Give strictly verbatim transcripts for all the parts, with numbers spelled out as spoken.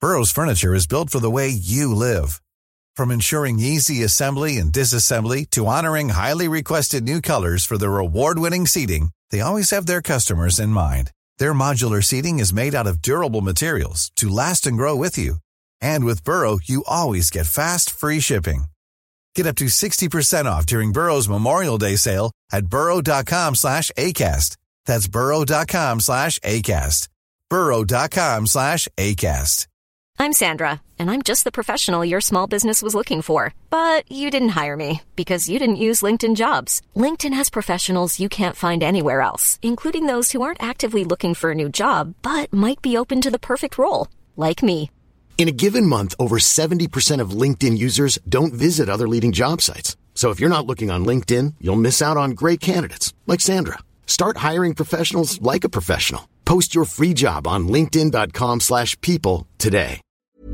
Burrow's furniture is built for the way you live. From ensuring easy assembly and disassembly to honoring highly requested new colors for their award-winning seating, they always have their customers in mind. Their modular seating is made out of durable materials to last and grow with you. And with Burrow, you always get fast, free shipping. Get up to sixty percent off during Burrow's Memorial Day sale at burrow.com slash ACAST. That's burrow.com slash ACAST. burrow.com slash ACAST. I'm Sandra, and I'm just the professional your small business was looking for. But you didn't hire me because you didn't use LinkedIn Jobs. LinkedIn has professionals you can't find anywhere else, including those who aren't actively looking for a new job, but might be open to the perfect role, like me. In a given month, over seventy percent of LinkedIn users don't visit other leading job sites. So if you're not looking on LinkedIn, you'll miss out on great candidates like Sandra. Start hiring professionals like a professional. Post your free job on linkedin.com slash people today.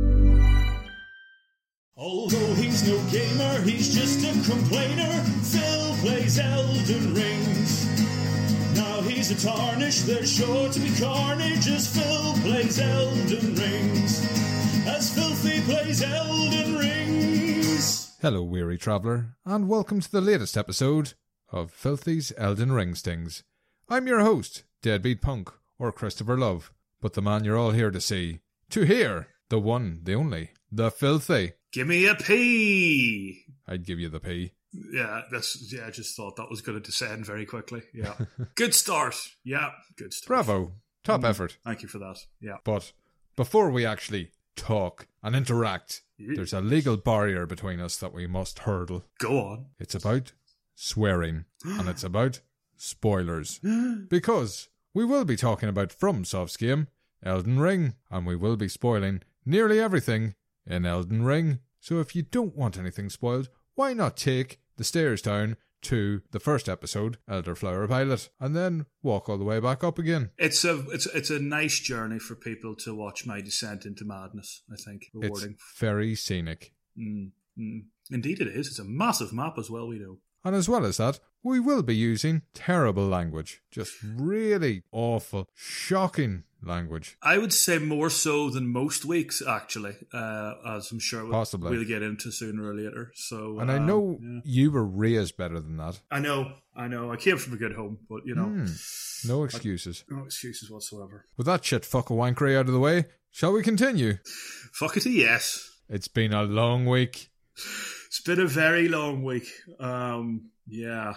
Although he's no gamer, he's just a complainer. Phil plays Elden Rings. Now he's a tarnish, there's sure to be carnage as Phil plays Elden Rings. As Filthy plays Elden Rings. Hello, weary traveller, and welcome to the latest episode of Filthy's Elden Ring Stings. I'm your host, Deadbeat Punk, or Christopher Love, but the man you're all here to see, to hear, the one, the only, the Filthy. Give me a P. I'd give you the P. Yeah, that's. Yeah, I just thought that was going to descend very quickly. Yeah. Good start. Yeah, good start. Bravo. Top mm, effort. Thank you for that. Yeah. But before we actually talk and interact, yeah. there's a legal barrier between us that we must hurdle. Go on. It's about swearing, and it's about spoilers. Because we will be talking about FromSoft's game, Elden Ring, and we will be spoiling nearly everything in Elden Ring. So if you don't want anything spoiled, why not take the stairs down to the first episode, Elderflower Pilot, and then walk all the way back up again. It's a it's it's a nice journey for people to watch my descent into madness, I think. Rewarding. It's very scenic. Mm, mm. Indeed it is. It's a massive map as well, we know. And as well as that, we will be using terrible language. Just really awful, shocking language. I would say more so than most weeks, actually, uh, as I'm sure we'll, Possibly. we'll get into sooner or later. So, and I um, know yeah. you were raised better than that. I know, I know. I came from a good home, but, you know. Mm, no excuses. I, no excuses whatsoever. With that shit fuck a wankery out of the way, shall we continue? Fuckity, yes. It's been a long week. It's been a very long week. Um, yeah.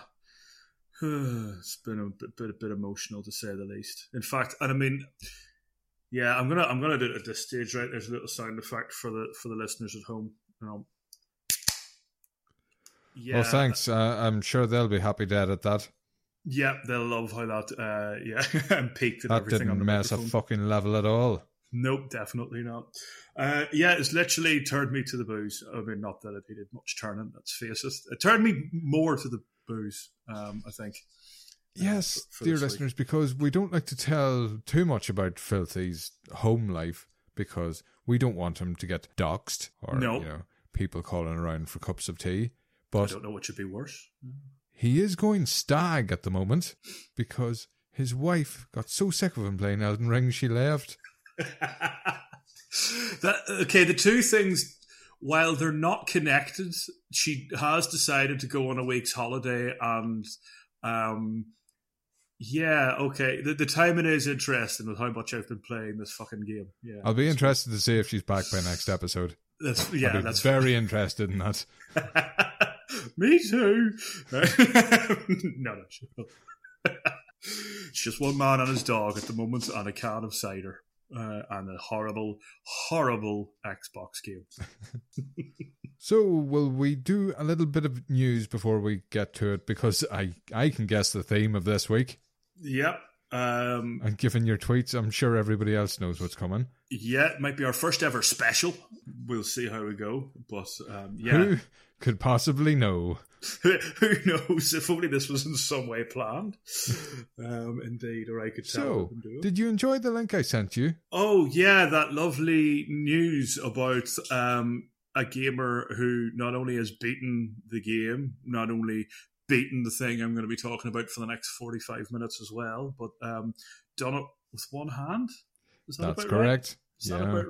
It's been a bit, bit, a bit emotional to say the least. In fact, and I mean, yeah, I'm gonna, I'm gonna do it at this stage, right? There's a little sound effect for the for the listeners at home. You know. Yeah. Well, thanks. Uh, I'm sure they'll be happy to edit that. Yeah, they'll love how that, uh, yeah, and peaked and that everything didn't on the mess microphone. a fucking level at all. Nope, definitely not. Uh, yeah, it's literally turned me to the booze. I mean, not that it needed much turning, let's face it. It turned me more to the booze, um, I think. Yes, uh, for, for dear listeners, week. Because we don't like to tell too much about Filthy's home life because we don't want him to get doxxed or no. you know people calling around for cups of tea. But I don't know what should be worse. He is going stag at the moment because his wife got so sick of him playing Elden Ring she left. that, okay, the two things, while they're not connected, she has decided to go on a week's holiday and um, yeah, okay, the, the timing is interesting with how much I've been playing this fucking game. Yeah, I'll be interested to see if she's back by next episode. That's, yeah, I'll be that's very interested in that. Me too. no, no, sure. It's just one man and his dog at the moment and a can of cider. Uh, and a horrible, horrible Xbox game. So, will we do a little bit of news before we get to it? Because I, I can guess the theme of this week. Yep. Um, and given your tweets, I'm sure everybody else knows what's coming. Yeah, it might be our first ever special. We'll see how we go. But um, yeah. Who could possibly know? Who knows? If only this was in some way planned. Um, indeed, or I could tell. So, them do it. Did you enjoy the link I sent you? Oh, yeah, that lovely news about um, a gamer who not only has beaten the game, not only beaten the thing I'm going to be talking about for the next forty-five minutes as well, but um, done it with one hand. Is that That's about correct. Right? Is yeah. that about right?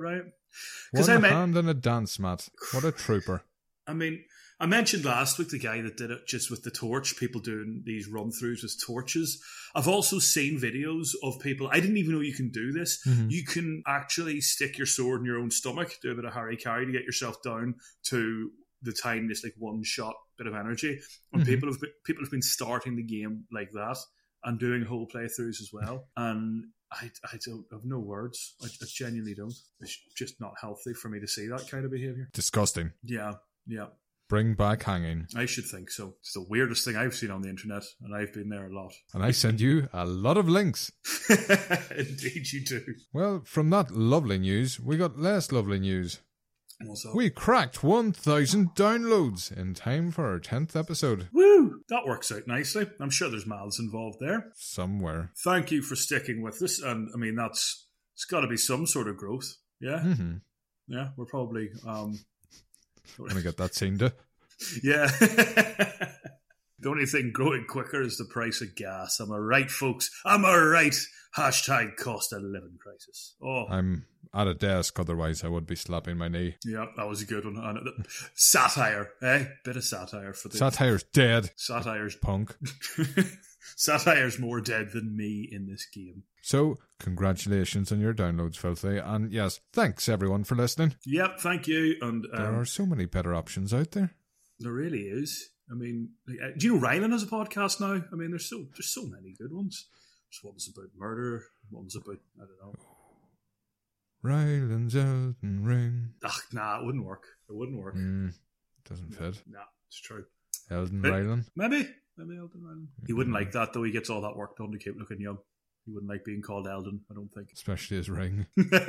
One I meant, hand and a dance mat. What a trooper. I mean, I mentioned last week the guy that did it just with the torch, people doing these run-throughs with torches. I've also seen videos of people, I didn't even know you can do this. Mm-hmm. You can actually stick your sword in your own stomach, do a bit of Harry-Carry to get yourself down to the tiniest, like, one-shot bit of energy. And mm-hmm. people have been, people have been starting the game like that and doing whole playthroughs as well. And I, I don't I have no words. I, I genuinely don't. It's just not healthy for me to see that kind of behaviour. Disgusting. Yeah, yeah. Bring back hanging. I should think so. It's the weirdest thing I've seen on the internet, and I've been there a lot. And I send you a lot of links. Indeed you do. Well, from that lovely news, we got less lovely news. What's up? We cracked one thousand downloads in time for our tenth episode. Woo! That works out nicely. I'm sure there's mouths involved there. Somewhere. Thank you for sticking with this, and I mean, that's it's got to be some sort of growth. Yeah? Mm-hmm. Yeah, we're probably... Um, Let me get that scene to. Yeah. The only thing growing quicker is the price of gas. Am I right, folks? Am I right? Hashtag cost of living crisis. Oh, I'm at a desk, otherwise I would be slapping my knee. Yeah, that was a good one. And satire, eh? Bit of satire for the Satire's dead. Satire's punk. Satire's more dead than me in this game. So, congratulations on your downloads, Filthy. And yes, thanks everyone for listening. Yep, thank you. And um, there are so many better options out there. There really is. I mean, do you know Rylan has a podcast now? I mean, there's so there's so many good ones. There's one's about murder, one's about, I don't know. Rylan's Elden Ring. Ach, nah, it wouldn't work. It wouldn't work. Mm, doesn't fit. Nah, it's true. Elden Rylan? Maybe. Maybe Elden Rylan. He wouldn't like that, though. He gets all that work done to keep looking young. He wouldn't like being called Elden, I don't think. Especially his ring.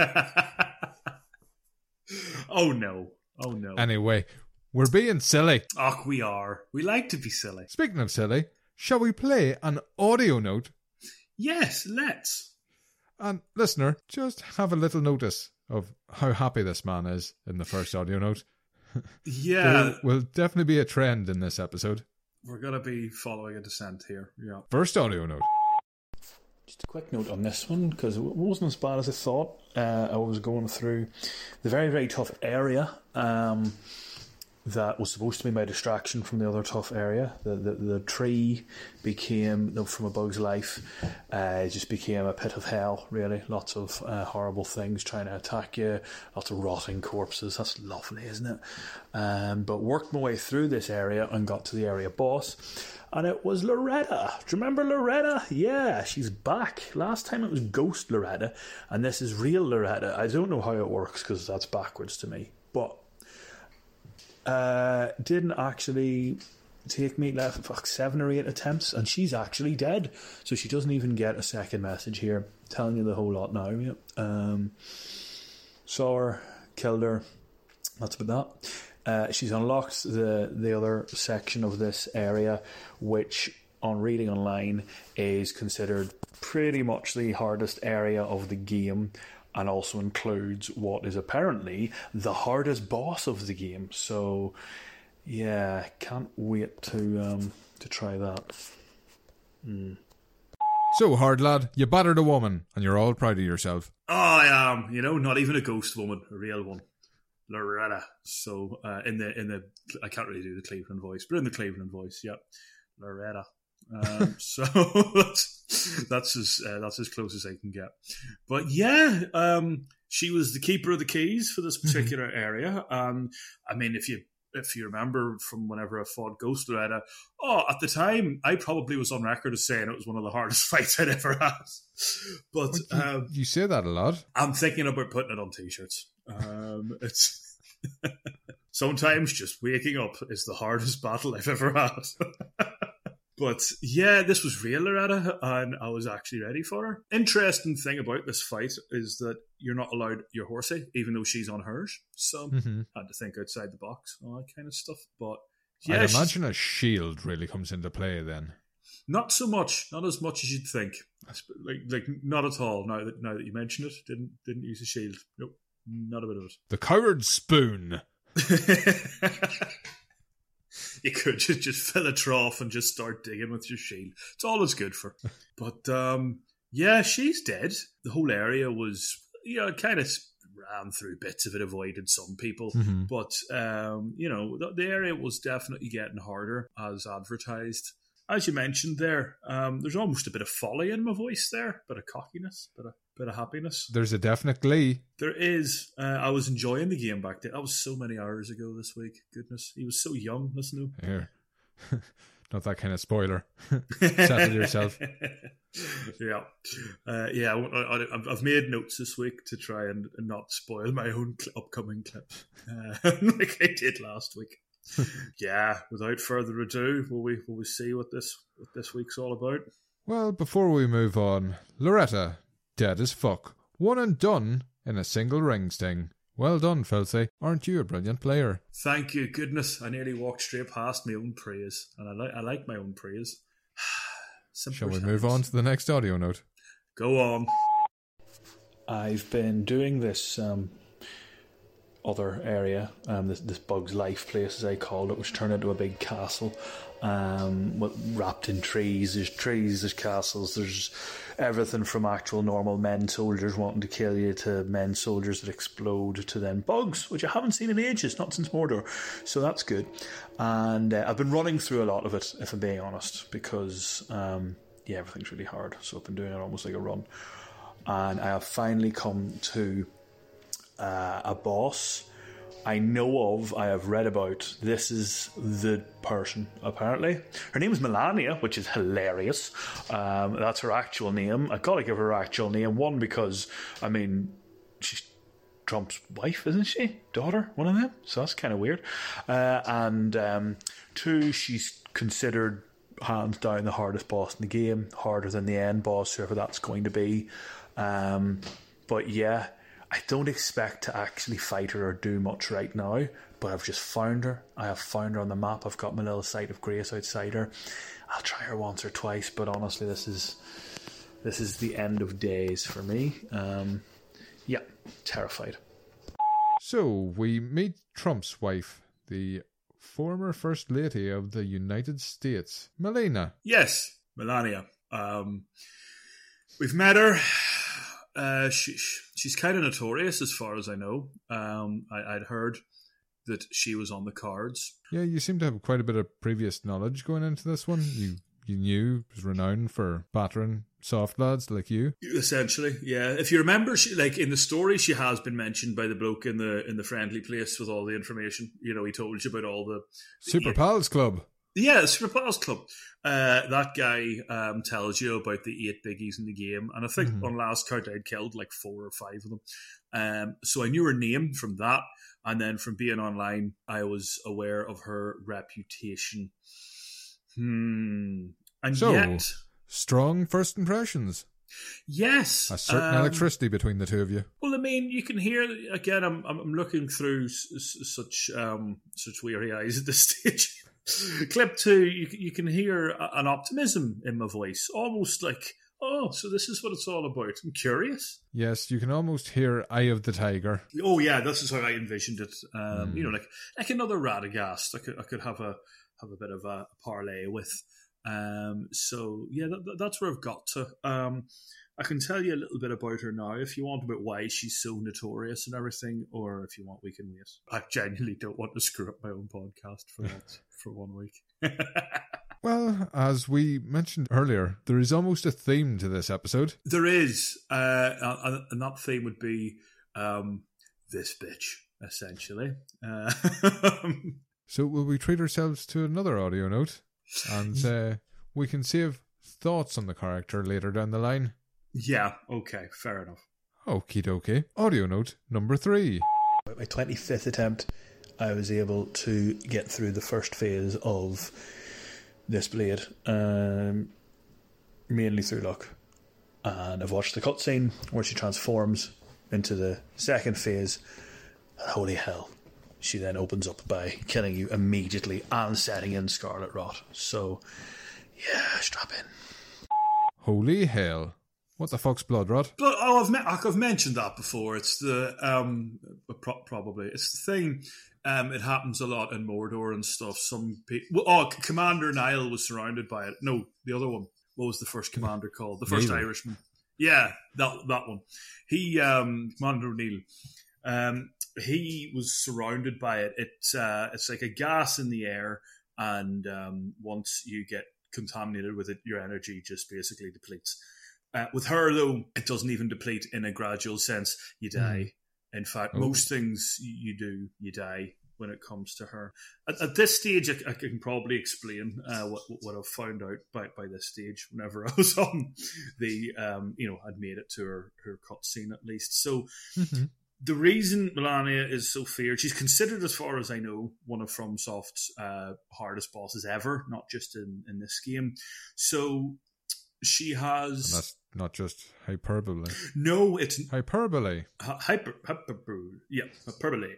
Oh, no. Oh, no. Anyway, we're being silly. Ach, we are. We like to be silly. Speaking of silly, shall we play an audio note? Yes, let's. And listener, just have a little notice of how happy this man is in the first audio note. Yeah. There will definitely be a trend in this episode. We're going to be following a descent here. Yeah. First audio note. Just a quick note on this one, because it wasn't as bad as I thought. Uh, I was going through the very, very tough area um, that was supposed to be my distraction from the other tough area. The the, the tree became, from A Bug's Life, uh, it just became a pit of hell, really. Lots of uh, horrible things trying to attack you, lots of rotting corpses. That's lovely, isn't it? Um, but worked my way through this area and got to the area boss. And it was Loretta. Do you remember Loretta? Yeah, she's back. Last time it was Ghost Loretta, and this is real Loretta. I don't know how it works because that's backwards to me. But uh, didn't actually take me left fuck, seven or eight attempts, and she's actually dead. So she doesn't even get a second message here telling you the whole lot now. Yeah. Um, saw her, killed her. That's about that. Uh, she's unlocked the the other section of this area, which on reading online is considered pretty much the hardest area of the game, and also includes what is apparently the hardest boss of the game. So yeah, can't wait to um, to try that. Mm. So, hard lad, you battered a woman, and you're all proud of yourself. Oh, I am. You know, not even a ghost woman, a real one. Loretta. So uh, in the in the I can't really do the Cleveland voice, but in the Cleveland voice, yep, Loretta. Um, so that's that's as uh, that's as close as I can get. But yeah, um, she was the keeper of the keys for this particular mm-hmm. area. Um, I mean, if you if you remember from whenever I fought Ghost Loretta, oh, at the time I probably was on record as saying it was one of the hardest fights I'd ever had. But you, um, you say that a lot. I'm thinking about putting it on t-shirts. Um, it's sometimes just waking up is the hardest battle I've ever had. But yeah, this was real Loretta, and I was actually ready for her. Interesting thing about this fight is that you're not allowed your horsey, even though she's on hers. So mm-hmm. I had to think outside the box, all that kind of stuff. But yeah, I'd imagine a shield really comes into play then. Not so much, not as much as you'd think. Like, like not at all. Now that now that you mention it, didn't didn't use a shield. Nope. Not a bit of it. The coward spoon. You could just, just fill a trough and just start digging with your shield. It's all it's good for. But um, yeah, she's dead. The whole area was, you know, kind of ran through bits of it, avoided some people. Mm-hmm. But, um, you know, the, the area was definitely getting harder as advertised. As you mentioned there, um, there's almost a bit of folly in my voice there, bit of cockiness, bit of bit of happiness. There's a definite glee. There is. Uh, I was enjoying the game back then. That was so many hours ago this week. Goodness, he was so young. Listen to him. Here. Not that kind of spoiler. Settle yourself. Yeah, uh, yeah. I, I, I've made notes this week to try and not spoil my own cl- upcoming clips, uh, like I did last week. Yeah. Without further ado, will we will we see what this what this week's all about? Well, before we move on, Loretta, dead as fuck, one and done in a single ring sting. Well done, Filthy. Aren't you a brilliant player? Thank you. Goodness, I nearly walked straight past my own praise, and I like I like my own praise. Shall we move on to the next audio note? Go on. I've been doing this um, other area, um, this, this Bug's Life place, as I called it, which turned into a big castle um, with, wrapped in trees. There's trees, there's castles, there's everything from actual normal men soldiers wanting to kill you to men soldiers that explode to then bugs, which I haven't seen in ages, not since Mordor. So that's good. And uh, I've been running through a lot of it, if I'm being honest, because um, yeah, everything's really hard. So I've been doing it almost like a run. And I have finally come to uh, a boss I know of, I have read about. This is the person, apparently. Her name is Melania, which is hilarious. Um, that's her actual name. I gotta give her her actual name. One, because, I mean, she's Trump's wife, isn't she? Daughter? One of them? So that's kind of weird. Uh, and um, two, she's considered hands down the hardest boss in the game. Harder than the end boss, whoever that's going to be. Um, but yeah, I don't expect to actually fight her or do much right now, but I've just found her. I have found her on the map. I've got my little site of grace outside her. I'll try her once or twice, but honestly, this is this is the end of days for me. Um, yeah, terrified. So we meet Trump's wife, the former First Lady of the United States, Melania. Yes, Melania. Um, we've met her. Uh, she, she's kind of notorious as far as I know. Um, I, I'd heard that she was on the cards. Yeah, you seem to have quite a bit of previous knowledge going into this one. You you knew was renowned for battering soft lads like you. Essentially, yeah. If you remember, she, like in the story, she has been mentioned by the bloke in the in the friendly place with all the information. You know, he told you about all the Super yeah. Pals Club. Yeah, Super Pals Club. Uh, that guy um, tells you about the eight biggies in the game, and I think mm-hmm. on last count I'd killed like four or five of them. Um, so I knew her name from that, and then from being online, I was aware of her reputation. Hmm. And so, yet, strong first impressions. Yes, a certain um, electricity between the two of you. Well, I mean, you can hear again. I'm I'm looking through s- s- such um, such weary eyes at this stage. Clip two, you you can hear an optimism in my voice, almost like, oh, so this is what it's all about. I'm curious. Yes, you can almost hear Eye of the Tiger. Oh yeah, this is how I envisioned it. Um, mm. You know, like like another Radagast. I could I could have a have a bit of a parlay with. Um, so yeah, that, that's where I've got to. Um, I can tell you a little bit about her now if you want, about why she's so notorious and everything, or if you want, we can wait. I genuinely don't want to screw up my own podcast for that, for one week. Well, as we mentioned earlier, there is almost a theme to this episode. There is, uh, and that theme would be um, this bitch, essentially. Uh, so will we treat ourselves to another audio note? And uh, we can save thoughts on the character later down the line. Yeah, okay, fair enough. Okie dokie. Audio note number three. At my twenty-fifth attempt, I was able to get through the first phase of this blade, um, mainly through luck. And I've watched the cutscene where she transforms into the second phase, and holy hell, she then opens up by killing you immediately and setting in Scarlet Rot. So, yeah, strap in. Holy hell. What the fuck's Blood Rot? But, oh, I've, me- I've mentioned that before. It's the, um, pro- probably, it's the thing, um, it happens a lot in Mordor and stuff. Some people, well, oh, Commander Niall was surrounded by it. No, the other one. What was the first commander called? The first Neither. Irishman. Yeah, that that one. He, um, Commander O'Neill, um, he was surrounded by it. It uh, it's like a gas in the air, and um, once you get contaminated with it, your energy just basically depletes. Uh, with her, though, it doesn't even deplete in a gradual sense. You die. Mm. In fact, oh. most things you do, you die when it comes to her. At, at this stage, I, I can probably explain uh, what what I've found out by, by this stage. Whenever I was on the, um, you know, I'd made it to her, her cutscene at least. So mm-hmm. the reason Melania is so feared, she's considered, as far as I know, one of FromSoft's uh, hardest bosses ever, not just in, in this game. So she has... And that's not just hyperbole. No, it's... Hyperbole. Hyper, hyperbole. Yeah, hyperbole.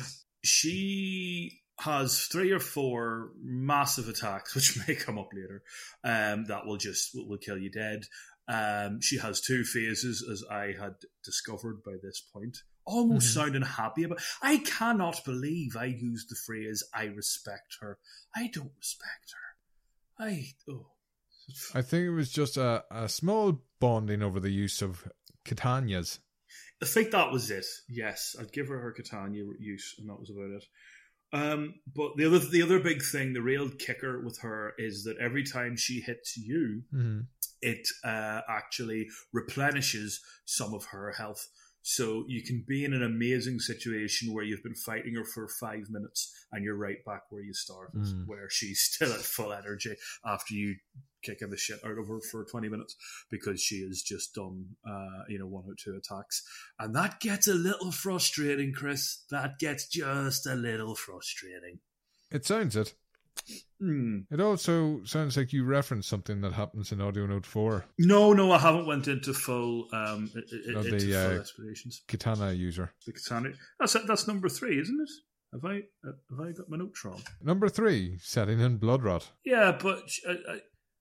She has three or four massive attacks, which may come up later, um, that will just will, will kill you dead. Um, she has two phases, as I had discovered by this point. Almost mm-hmm. sounding happy about. I cannot believe I used the phrase "I respect her." I don't respect her. I oh. I think it was just a, a small bonding over the use of Catanias. I think that was it. Yes, I'd give her her Catania use, and that was about it. Um, but the other, the other big thing, the real kicker with her, is that every time she hits you, mm-hmm. it uh, actually replenishes some of her health. So you can be in an amazing situation where you've been fighting her for five minutes, and you're right back where you started, mm. where she's still at full energy after you kicking the shit out of her for twenty minutes because she has just done, uh, you know, one or two attacks. And that gets a little frustrating, Chris. That gets just a little frustrating. It sounds it. Mm. It also sounds like you referenced something that happens in Audio Note four. No, no, I haven't went into full, um, into no, the, full uh, explanations. Katana user. The Katana. That's, that's number three, isn't it? Have I have I got my notes wrong? Number three, setting in Blood Rot. Yeah, but... I, I,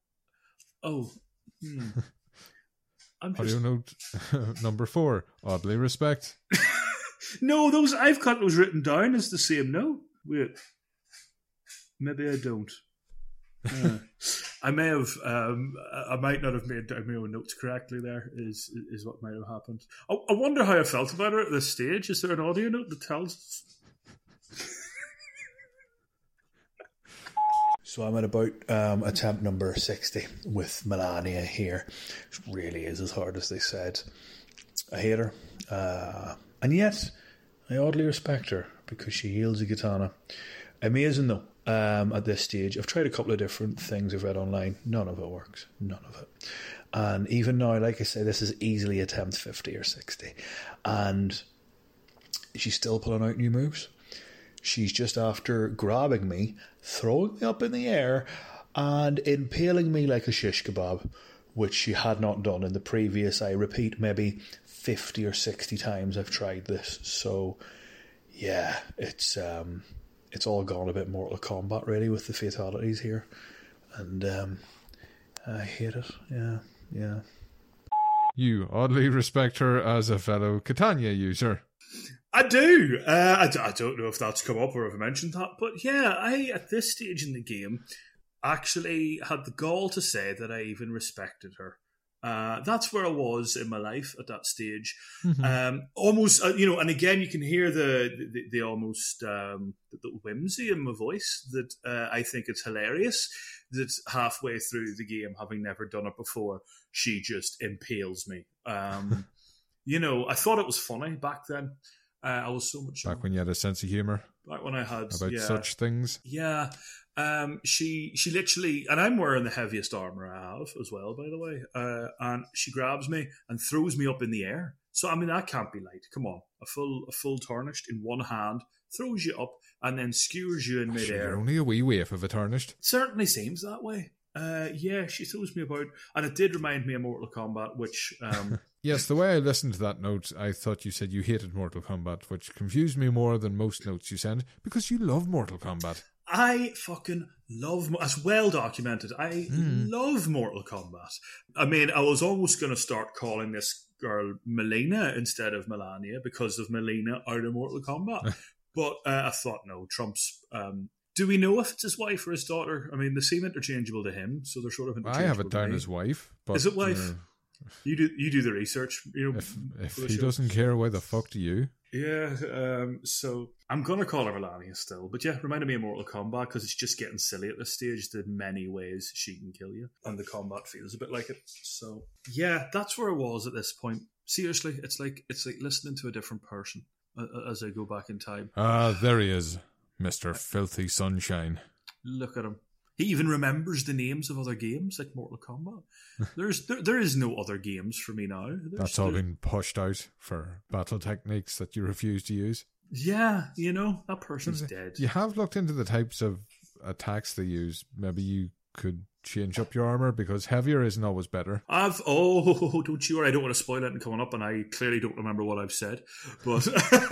Oh, hmm. I'm just... Audio Note number four, oddly respect. No, those I've got those written down as the same note. Wait, maybe I don't. Uh, I may have. Um, I might not have made down my own notes correctly. There is is what might have happened. I, I wonder how I felt about her at this stage. Is there an audio note that tells us? So I'm at about um, attempt number sixty with Melania here. It really is as hard as they said. I hate her. Uh, and yet, I oddly respect her because she heals a katana. Amazing though, um, at this stage. I've tried a couple of different things I've read online. None of it works. None of it. And even now, like I say, this is easily attempt fifty or sixty. And she's still pulling out new moves. She's just after grabbing me, throwing me up in the air, and impaling me like a shish kebab, which she had not done in the previous, I repeat, maybe fifty or sixty times I've tried this. So, yeah, it's um, it's all gone a bit Mortal Kombat, really, with the fatalities here. And um, I hate it, yeah, yeah. You oddly respect her as a fellow Catania user. I do. Uh, I, d- I don't know if that's come up or if I mentioned that, but yeah, I, at this stage in the game, actually had the gall to say that I even respected her. Uh, that's where I was in my life at that stage. Mm-hmm. Um, almost, uh, you know, and again, you can hear the the, the almost um, the whimsy in my voice that uh, I think it's hilarious that halfway through the game, having never done it before, she just impales me. Um, you know, I thought it was funny back then. Uh, I was so much back younger. When you had a sense of humour. Back when I had about yeah, such things. Yeah, um, she she literally, and I'm wearing the heaviest armour I have as well, by the way. Uh, and she grabs me and throws me up in the air. So I mean, that can't be light. Come on, a full a full tarnished in one hand throws you up and then skewers you in midair. Sure, you're only a wee waif of a tarnished. It certainly seems that way. Uh, yeah, she throws me about, and it did remind me of Mortal Kombat, which. Um, Yes, the way I listened to that note, I thought you said you hated Mortal Kombat, which confused me more than most notes you send, because you love Mortal Kombat. I fucking love, as well documented, I mm. love Mortal Kombat. I mean, I was almost going to start calling this girl Melina instead of Melania because of Melina out of Mortal Kombat. But uh, I thought, no, Trump's... Um, do we know if it's his wife or his daughter? I mean, they seem interchangeable to him, so they're sort of interchangeable. I have it down as wife. But, is it wife? Uh, You do you do the research. You know, If if for the he show. doesn't care, why the fuck do you? Yeah, um, so I'm going to call her Melania still. But yeah, reminded me of Mortal Kombat because it's just getting silly at this stage. The many ways she can kill you. And the combat feels a bit like it. So yeah, that's where I was at this point. Seriously, it's like it's like listening to a different person uh, as I go back in time. Ah, there he is, Mister Filthy Sunshine. Look at him. He even remembers the names of other games like Mortal Kombat. There's there, there is no other games for me now. There's, That's all there- been pushed out for battle techniques that you refuse to use. Yeah, you know, that person's dead. You have looked into the types of attacks they use. Maybe you could change up your armor because heavier isn't always better. I've oh, don't you worry, I don't want to spoil it and coming up, and I clearly don't remember what I've said, but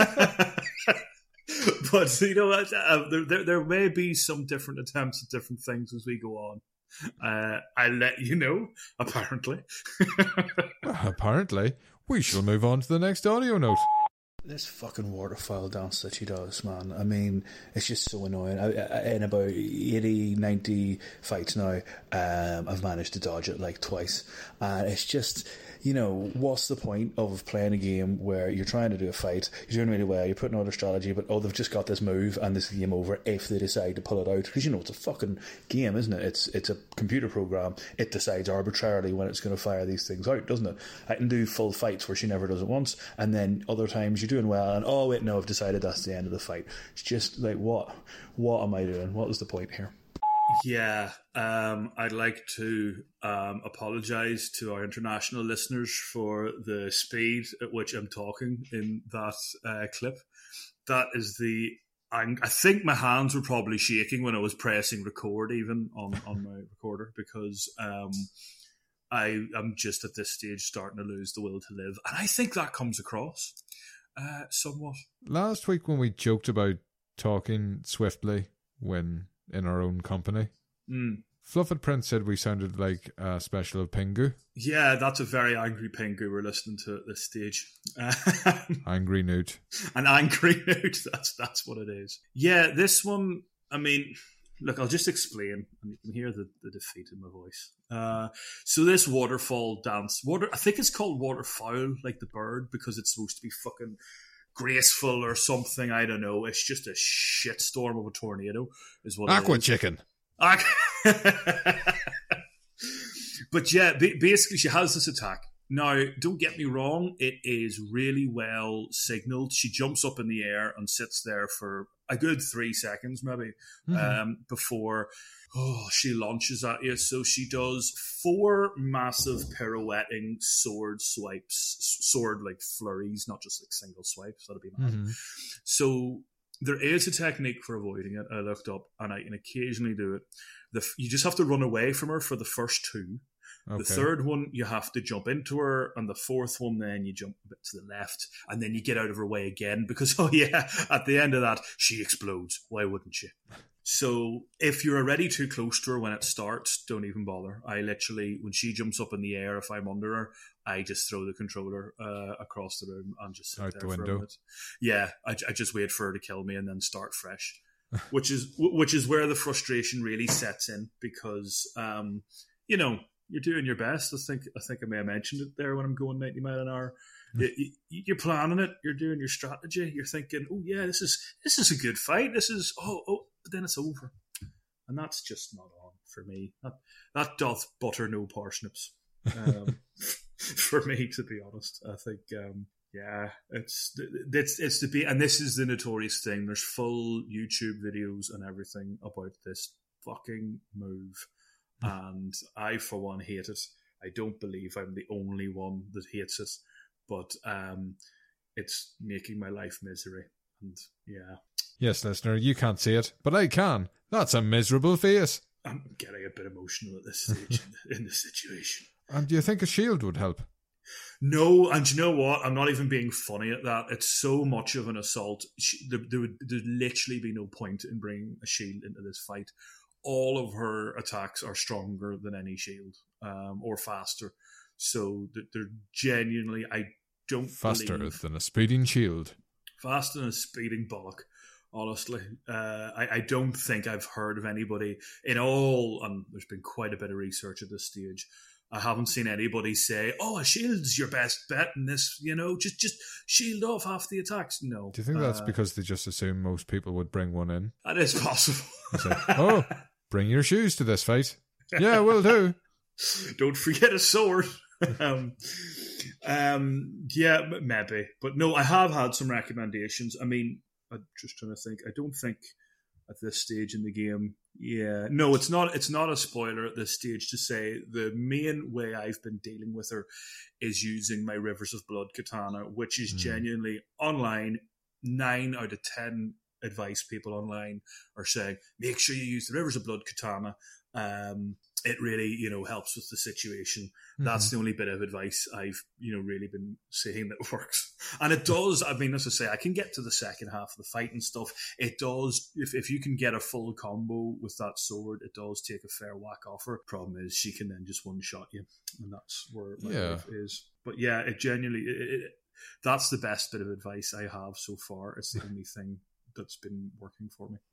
but you know, uh, there, there there may be some different attempts at different things as we go on. Uh, I'll let you know. Apparently, Well, apparently, we shall move on to the next audio note. This fucking waterfowl dance that she does, man. I mean, it's just so annoying. I, I, in about eighty, ninety fights now, um, I've managed to dodge it like twice. And it's just, you know, what's the point of playing a game where you're trying to do a fight, you're doing really well, you're putting out a strategy, but oh, they've just got this move and this is game over if they decide to pull it out. Because, you know, it's a fucking game, isn't it? It's it's a computer program. It decides arbitrarily when it's going to fire these things out, doesn't it? I can do full fights where she never does it once, and then other times you're doing well and oh wait, no, I've decided that's the end of the fight. It's just like, what what am I doing? What was the point here? yeah. Um, I'd like to um, apologise to our international listeners for the speed at which I'm talking in that uh, clip. That is the. I, I think my hands were probably shaking when I was pressing record, even on, on my recorder, because um, I am just at this stage starting to lose the will to live, and I think that comes across uh, somewhat. Last week when we joked about talking swiftly when in our own company, Mm. Fluffit Prince said we sounded like a special of Pingu. Yeah, that's a very angry Pingu we're listening to at this stage. Angry Newt. An angry note. That's that's what it is. Yeah, this one. I mean, look, I'll just explain, and you can hear the, the defeat in my voice. Uh, so this waterfall dance, water. I think it's called waterfowl, like the bird, because it's supposed to be fucking graceful or something. I don't know. It's just a shitstorm of a tornado, is what Aqua it is. Chicken. But yeah, ba- basically she has this attack. Now, don't get me wrong, it is really well signaled. She jumps up in the air and sits there for a good three seconds, maybe, mm-hmm. um, before oh, she launches at you. So she does four massive pirouetting sword swipes, sword like flurries, not just like single swipes. That'd be mad. Mm-hmm. So there is a technique for avoiding it. I looked up, and I can occasionally do it. The, you just have to run away from her for the first two. Okay. The third one, you have to jump into her, and the fourth one, then you jump a bit to the left, and then you get out of her way again, because, oh yeah, at the end of that, she explodes. Why wouldn't you? So if you're already too close to her when it starts, don't even bother. I literally, when she jumps up in the air, if I'm under her, I just throw the controller uh, across the room and just sit out there the for window. a minute. Yeah, I, I just wait for her to kill me and then start fresh, which is which is where the frustration really sets in, because, um, you know, you're doing your best. I think I think I may have mentioned it there when I'm going ninety mile an hour. You, you, you're planning it. You're doing your strategy. You're thinking, oh yeah, this is this is a good fight. This is oh oh, but then it's over, and that's just not on for me. That that doth butter no parsnips um, for me, to be honest. I think um, yeah, it's it's it's the be and this is the notorious thing. There's full YouTube videos and everything about this fucking move. And I, for one, hate it. I don't believe I'm the only one that hates it, but um, it's making my life misery. And yeah. Yes, listener, you can't see it, but I can. That's a miserable face. I'm getting a bit emotional at this stage in the situation. And do you think a shield would help? No, and you know what? I'm not even being funny at that. It's so much of an assault. There, there would there'd literally be no point in bringing a shield into this fight. All of her attacks are stronger than any shield, um, or faster. So they're genuinely, I don't faster believe, than a speeding shield. Faster than a speeding bollock. Honestly, uh, I, I don't think I've heard of anybody in all, and there's been quite a bit of research at this stage. I haven't seen anybody say, "Oh, a shield's your best bet in this." You know, just just shield off half the attacks. No. Do you think that's uh, because they just assume most people would bring one in? That is possible. Say, oh, bring your shoes to this fight. Yeah, will do. Don't forget a sword. um, um, yeah, maybe, but no. I have had some recommendations. I mean, I'm just trying to think. I don't think at this stage in the game. Yeah, no, it's not. It's not a spoiler at this stage to say the main way I've been dealing with her is using my Rivers of Blood katana, which is mm. genuinely online. Nine out of ten advice people online are saying make sure you use the Rivers of Blood katana. Um, it really, you know, helps with the situation. Mm-hmm. That's the only bit of advice I've, you know, really been saying that works. And it does, I mean, as I say, I can get to the second half of the fight and stuff. It does, if, if you can get a full combo with that sword, it does take a fair whack off her. Problem is, she can then just one-shot you. And that's where my yeah. life is. But yeah, it genuinely, it, it, that's the best bit of advice I have so far. It's the only thing that's been working for me.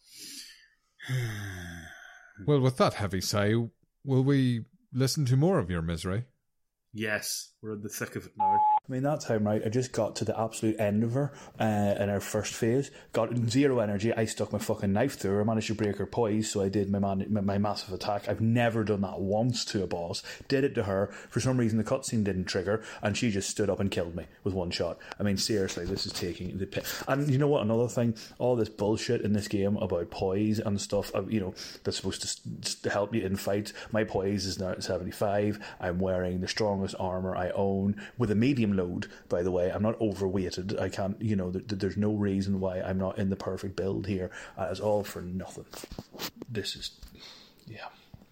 Well, with that heavy sigh, will we listen to more of your misery? Yes, we're in the thick of it now. I mean, that time, right, I just got to the absolute end of her uh, in our first phase. Got zero energy. I stuck my fucking knife through her. I managed to break her poise, so I did my, man- my, my massive attack. I've never done that once to a boss. Did it to her. For some reason, the cutscene didn't trigger, and she just stood up and killed me with one shot. I mean, seriously, this is taking the piss. And you know what? Another thing, all this bullshit in this game about poise and stuff, you know, that's supposed to, to help you in fights. My poise is now at seventy-five. I'm wearing the strongest armour I own with a medium load, by the way. I'm not overweighted. I can't, you know, th- there's no reason why I'm not in the perfect build here. Uh, it's all for nothing. This is, yeah.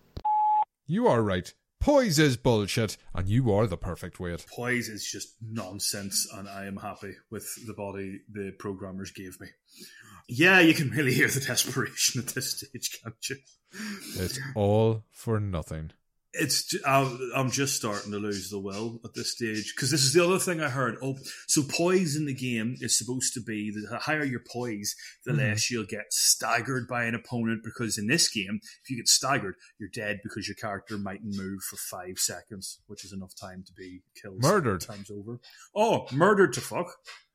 You are right. Poise is bullshit, and you are the perfect weight. Poise is just nonsense, and I am happy with the body the programmers gave me. Yeah, you can really hear the desperation at this stage, can't you? It's all for nothing. It's I'm just starting to lose the will at this stage, because this is the other thing I heard. Oh, so poise in the game is supposed to be the higher your poise, the mm. less you'll get staggered by an opponent, because in this game, if you get staggered, you're dead because your character mightn't move for five seconds, which is enough time to be killed. Murdered. Times over. Oh, murdered to fuck.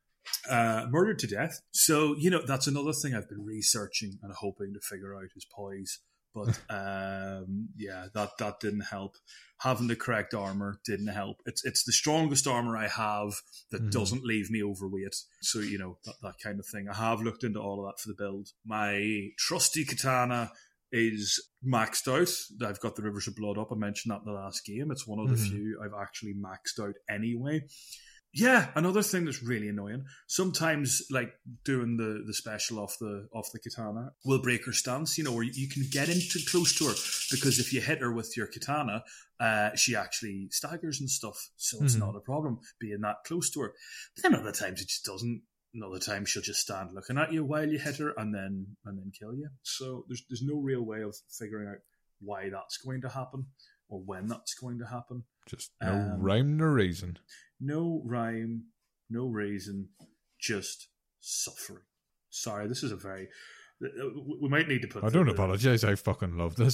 Uh, murdered to death. So, you know, that's another thing I've been researching and hoping to figure out is poise. But um, yeah, that, that didn't help. Having the correct armor didn't help. It's it's the strongest armor I have that mm-hmm. doesn't leave me overweight. So, you know, that, that kind of thing. I have looked into all of that for the build. My trusty katana is maxed out. I've got the Rivers of Blood up. I mentioned that in the last game. It's one of the mm-hmm. few I've actually maxed out anyway. Yeah, another thing that's really annoying. Sometimes, like doing the, the special off the off the katana will break her stance. You know, where you can get into close to her, because if you hit her with your katana, uh, she actually staggers and stuff. So mm-hmm. it's not a problem being that close to her. But then other times it just doesn't. Another time she'll just stand looking at you while you hit her and then and then kill you. So there's there's no real way of figuring out why that's going to happen or when that's going to happen. Just no um, rhyme nor reason. No rhyme, no reason, just suffering. Sorry, this is a very... We might need to put... I don't the, apologise, I fucking love this.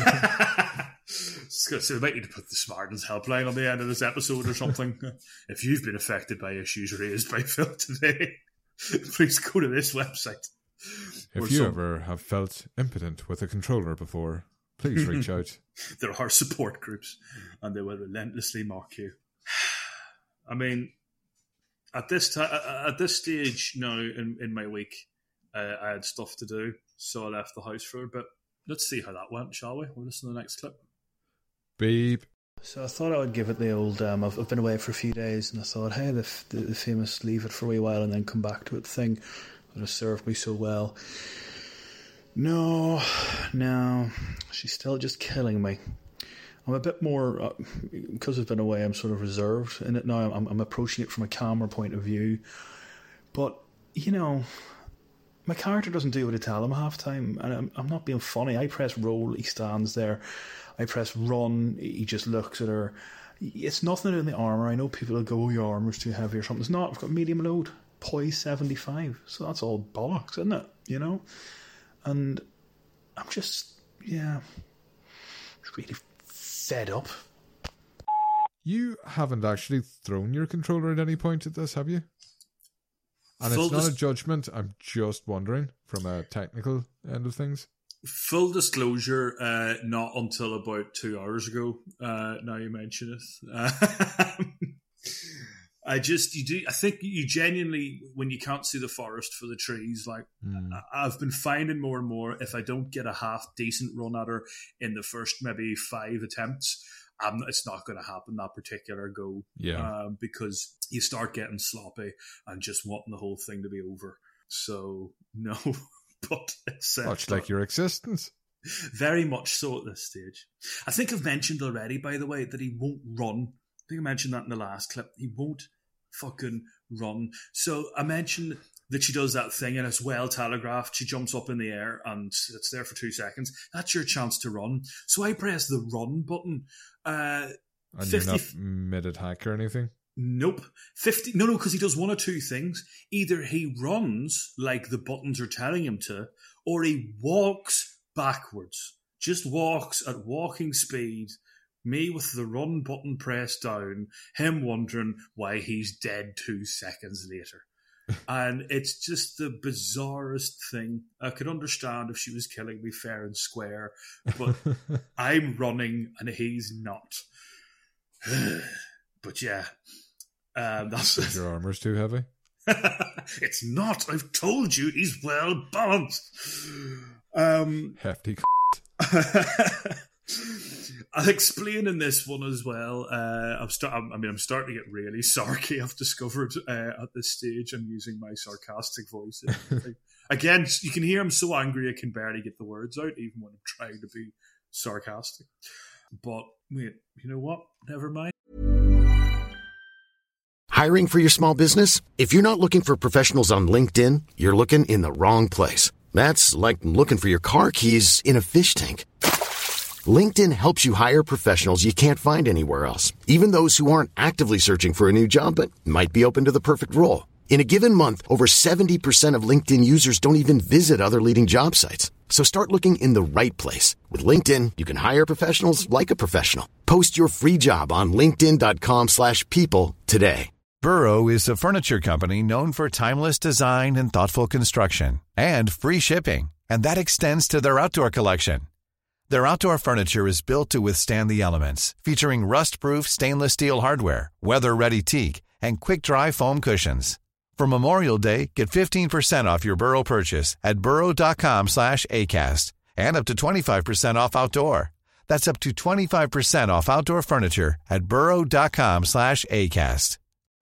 So we might need to put the Smartens helpline on the end of this episode or something. If you've been affected by issues raised by Phil today, please go to this website. If you some... ever have felt impotent with a controller before, please reach out. There are support groups, and they will relentlessly mock you. I mean, at this time, at this stage now in, in my week, uh, I had stuff to do, so I left the house for a bit. Let's see how that went, shall we? We'll listen to the next clip. Beep. So I thought I would give it the old, um, I've, I've been away for a few days, and I thought, hey, the, the, the famous leave it for a wee while and then come back to it thing that has served me so well. No, no, she's still just killing me. I'm a bit more, uh, because I've been away, I'm sort of reserved in it now. I'm, I'm approaching it from a calmer point of view. But, you know, my character doesn't do what I tell him half time. And I'm, I'm not being funny. I press roll, he stands there. I press run, he just looks at her. It's nothing to do with the armour. I know people will go, oh, your armour's too heavy or something. It's not. I've got medium load, poise seventy-five. So that's all bollocks, isn't it? You know? And I'm just, yeah, just really fed up. You haven't actually thrown your controller at any point at this, have you? And Full it's not dis- a judgment. I'm just wondering from a technical end of things. Full disclosure, uh, not until about two hours ago. Uh, now you mention it. Uh, I just, you do, I think you genuinely, when you can't see the forest for the trees, like, Mm. I- I've been finding more and more, if I don't get a half decent run at her in the first maybe five attempts, um, it's not going to happen that particular go. Yeah. Um, because you start getting sloppy and just wanting the whole thing to be over. So, no. But it's, uh, Much like your existence. very much so at this stage. I think I've mentioned already, by the way, that he won't run. I think I mentioned that in the last clip. He won't fucking run. So I mentioned that she does that thing and it's well telegraphed. She jumps up in the air and it's there for two seconds. That's your chance to run. So I press the run button. Uh, And fifty you're not mid-attack or anything? Nope. fifty No, no, because he does one of two things. Either he runs like the buttons are telling him to, or he walks backwards. Just walks at walking speed. Me with the run button pressed down. Him wondering why he's dead two seconds later. And it's just the bizarrest thing. I could understand if she was killing me fair and square, but I'm running and he's not. But yeah, um, that's Your armor's too heavy? it's not. I've told you he's well balanced. Um, Hefty. I'll explain in this one as well. Uh, I'm start. I mean, I'm starting to get really sarky. I've discovered uh, at this stage I'm using my sarcastic voice. Again, you can hear I'm so angry I can barely get the words out, even when I'm trying to be sarcastic. But wait, you know what? Never mind. Hiring for your small business? If you're not looking for professionals on LinkedIn, you're looking in the wrong place. That's like looking for your car keys in a fish tank. LinkedIn helps you hire professionals you can't find anywhere else, even those who aren't actively searching for a new job but might be open to the perfect role. In a given month, over seventy percent of LinkedIn users don't even visit other leading job sites. So start looking in the right place. With LinkedIn, you can hire professionals like a professional. Post your free job on linkedin.com slash people today. Burrow is a furniture company known for timeless design and thoughtful construction, and free shipping, and that extends to their outdoor collection. Their outdoor furniture is built to withstand the elements, featuring rust-proof stainless steel hardware, weather-ready teak, and quick-dry foam cushions. For Memorial Day, get fifteen percent off your Burrow purchase at burrow.com slash ACAST and up to twenty-five percent off outdoor. That's up to twenty-five percent off outdoor furniture at burrow.com slash ACAST.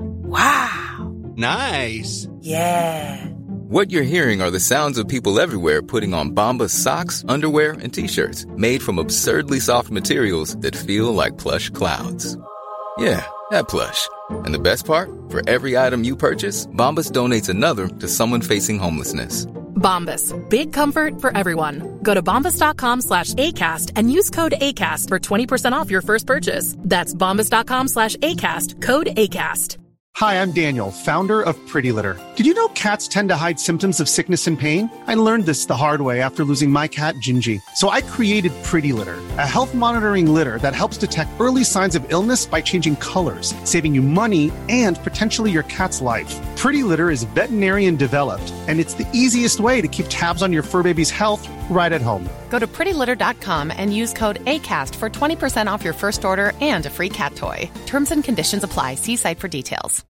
Wow. Nice. Yeah. What you're hearing are the sounds of people everywhere putting on Bombas socks, underwear, and T-shirts made from absurdly soft materials that feel like plush clouds. Yeah, that plush. And the best part? For every item you purchase, Bombas donates another to someone facing homelessness. Bombas. Big comfort for everyone. Go to bombas.com slash ACAST and use code ACAST for twenty percent off your first purchase. That's bombas.com slash ACAST. Code ACAST. Hi, I'm Daniel, founder of Pretty Litter. Did you know cats tend to hide symptoms of sickness and pain? I learned this the hard way after losing my cat, Gingy. So I created Pretty Litter, a health monitoring litter that helps detect early signs of illness by changing colors, saving you money and potentially your cat's life. Pretty Litter is veterinarian developed, and it's the easiest way to keep tabs on your fur baby's health right at home. Go to pretty litter dot com and use code ACAST for twenty percent off your first order and a free cat toy. Terms and conditions apply. See site for details.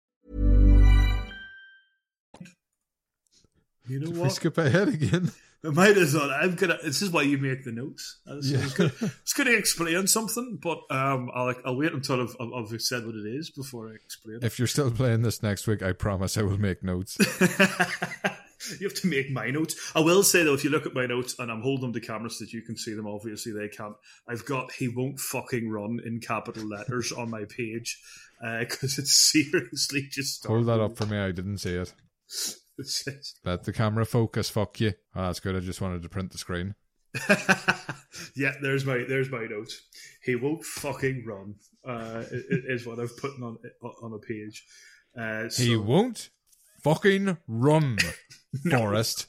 You know Did what? we skip ahead again? I might as well. I'm gonna. This is why you make the notes. I was, Yeah. I was gonna, I was gonna explain something, but um, I'll I'll wait until I've, I've said what it is before I explain it. If you're still playing this next week, I promise I will make notes. You have to make my notes. I will say though, if you look at my notes, and I'm holding them to camera so that you can see them, obviously they can't. I've got "he won't fucking run" in capital letters on my page because uh, it's seriously just. Hold that up for me. I didn't see it. Let the camera focus. Fuck you. Oh, that's good. I just wanted to print the screen. Yeah, there's my there's my notes. He won't fucking run. Uh, is what I've put on on a page. Uh, so. He won't fucking run, Forrest.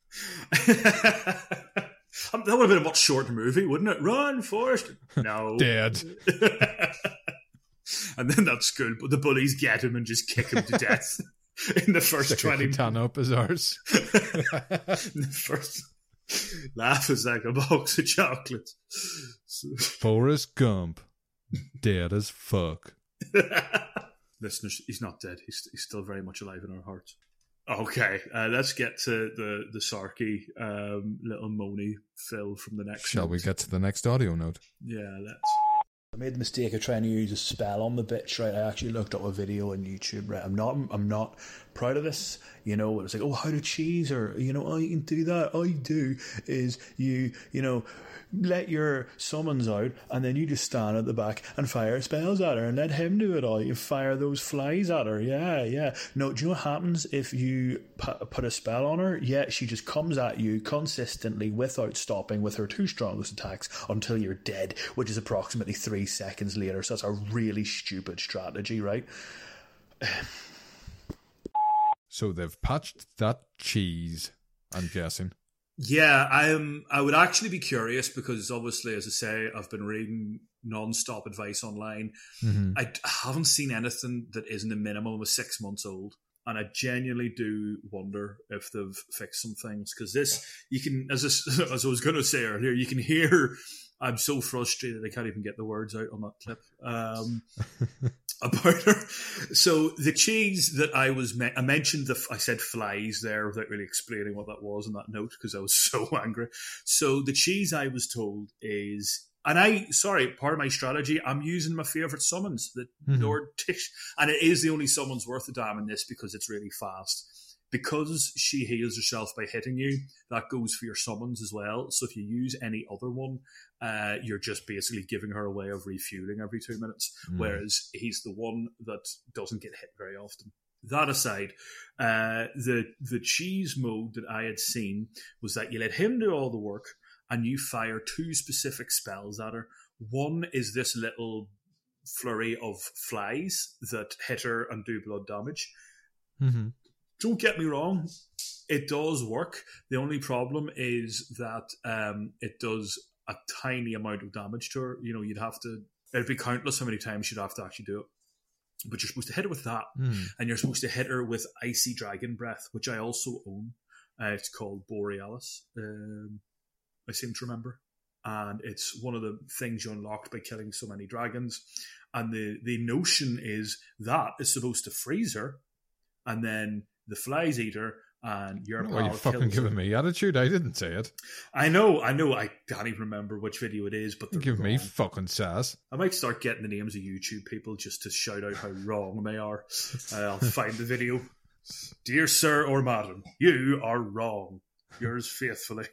That would have been a much shorter movie, wouldn't it? Run, Forrest. No. Dead. And then that's good, but the bullies get him and just kick him to death in the first Stick twenty a katana up his arse. in the first laugh is like a box of chocolates. Forrest Gump, dead as fuck. Listeners, he's not dead. He's, he's still very much alive in our hearts. Okay, uh, let's get to the the Sarky um, little moany Phil from the next. Shall note. we get to the next audio note? Yeah, let's. I made the mistake of trying to use a spell on the bitch, right? I actually looked up a video on YouTube, right? I'm not I'm not proud of this, you know. It was like, oh, how to cheese her, you know, oh, you can do that. All you do is you, you know, let your summons out and then you just stand at the back and fire spells at her and let him do it all. You fire those flies at her. Yeah, yeah. No, do you know what happens if you put a spell on her? Yeah, she just comes at you consistently without stopping with her two strongest attacks until you're dead, which is approximately three seconds later. So that's a really stupid strategy, right? So they've patched that cheese, I'm guessing. Yeah, I'm. I would actually be curious because obviously, as I say, I've been reading non-stop advice online. Mm-hmm. I haven't seen anything that isn't a minimum of six months old, and I genuinely do wonder if they've fixed some things. Because this, you can, as I, as I was going to say earlier, you can hear. I'm so frustrated I can't even get the words out on that clip. Um, about her. So the cheese that I was, me- I mentioned the, I said flies there without really explaining what that was in that note because I was so angry. So the cheese I was told is, and I, sorry, part of my strategy, I'm using my favourite summons, the Mm-hmm. Lord Tish, and it is the only summons worth a damn in this because it's really fast. Because she heals herself by hitting you, that goes for your summons as well. So if you use any other one, uh, you're just basically giving her a way of refueling every two minutes, Mm. whereas he's the one that doesn't get hit very often. That aside, uh, the the cheese mode that I had seen was that you let him do all the work and you fire two specific spells at her. One is this little flurry of flies that hit her and do blood damage. Mm-hmm. Don't get me wrong, it does work. The only problem is that um, it does a tiny amount of damage to her. You know, you'd have to, it'd be countless how many times you'd have to actually do it. But you're supposed to hit her with that, Mm. and you're supposed to hit her with Icy Dragon Breath, which I also own. Uh, it's called Borealis, um, I seem to remember. And it's one of the things you unlocked by killing so many dragons. And the, the notion is that is supposed to freeze her, and then the flies eat her, and your No, pal you're fucking kills her. giving me attitude. I didn't say it. I know, I know. I can't even remember which video it is, but they're Give me wrong. fucking sass. I might start getting the names of YouTube people just to shout out how wrong they are. Uh, I'll find the video. Dear sir or madam, you are wrong. Yours faithfully.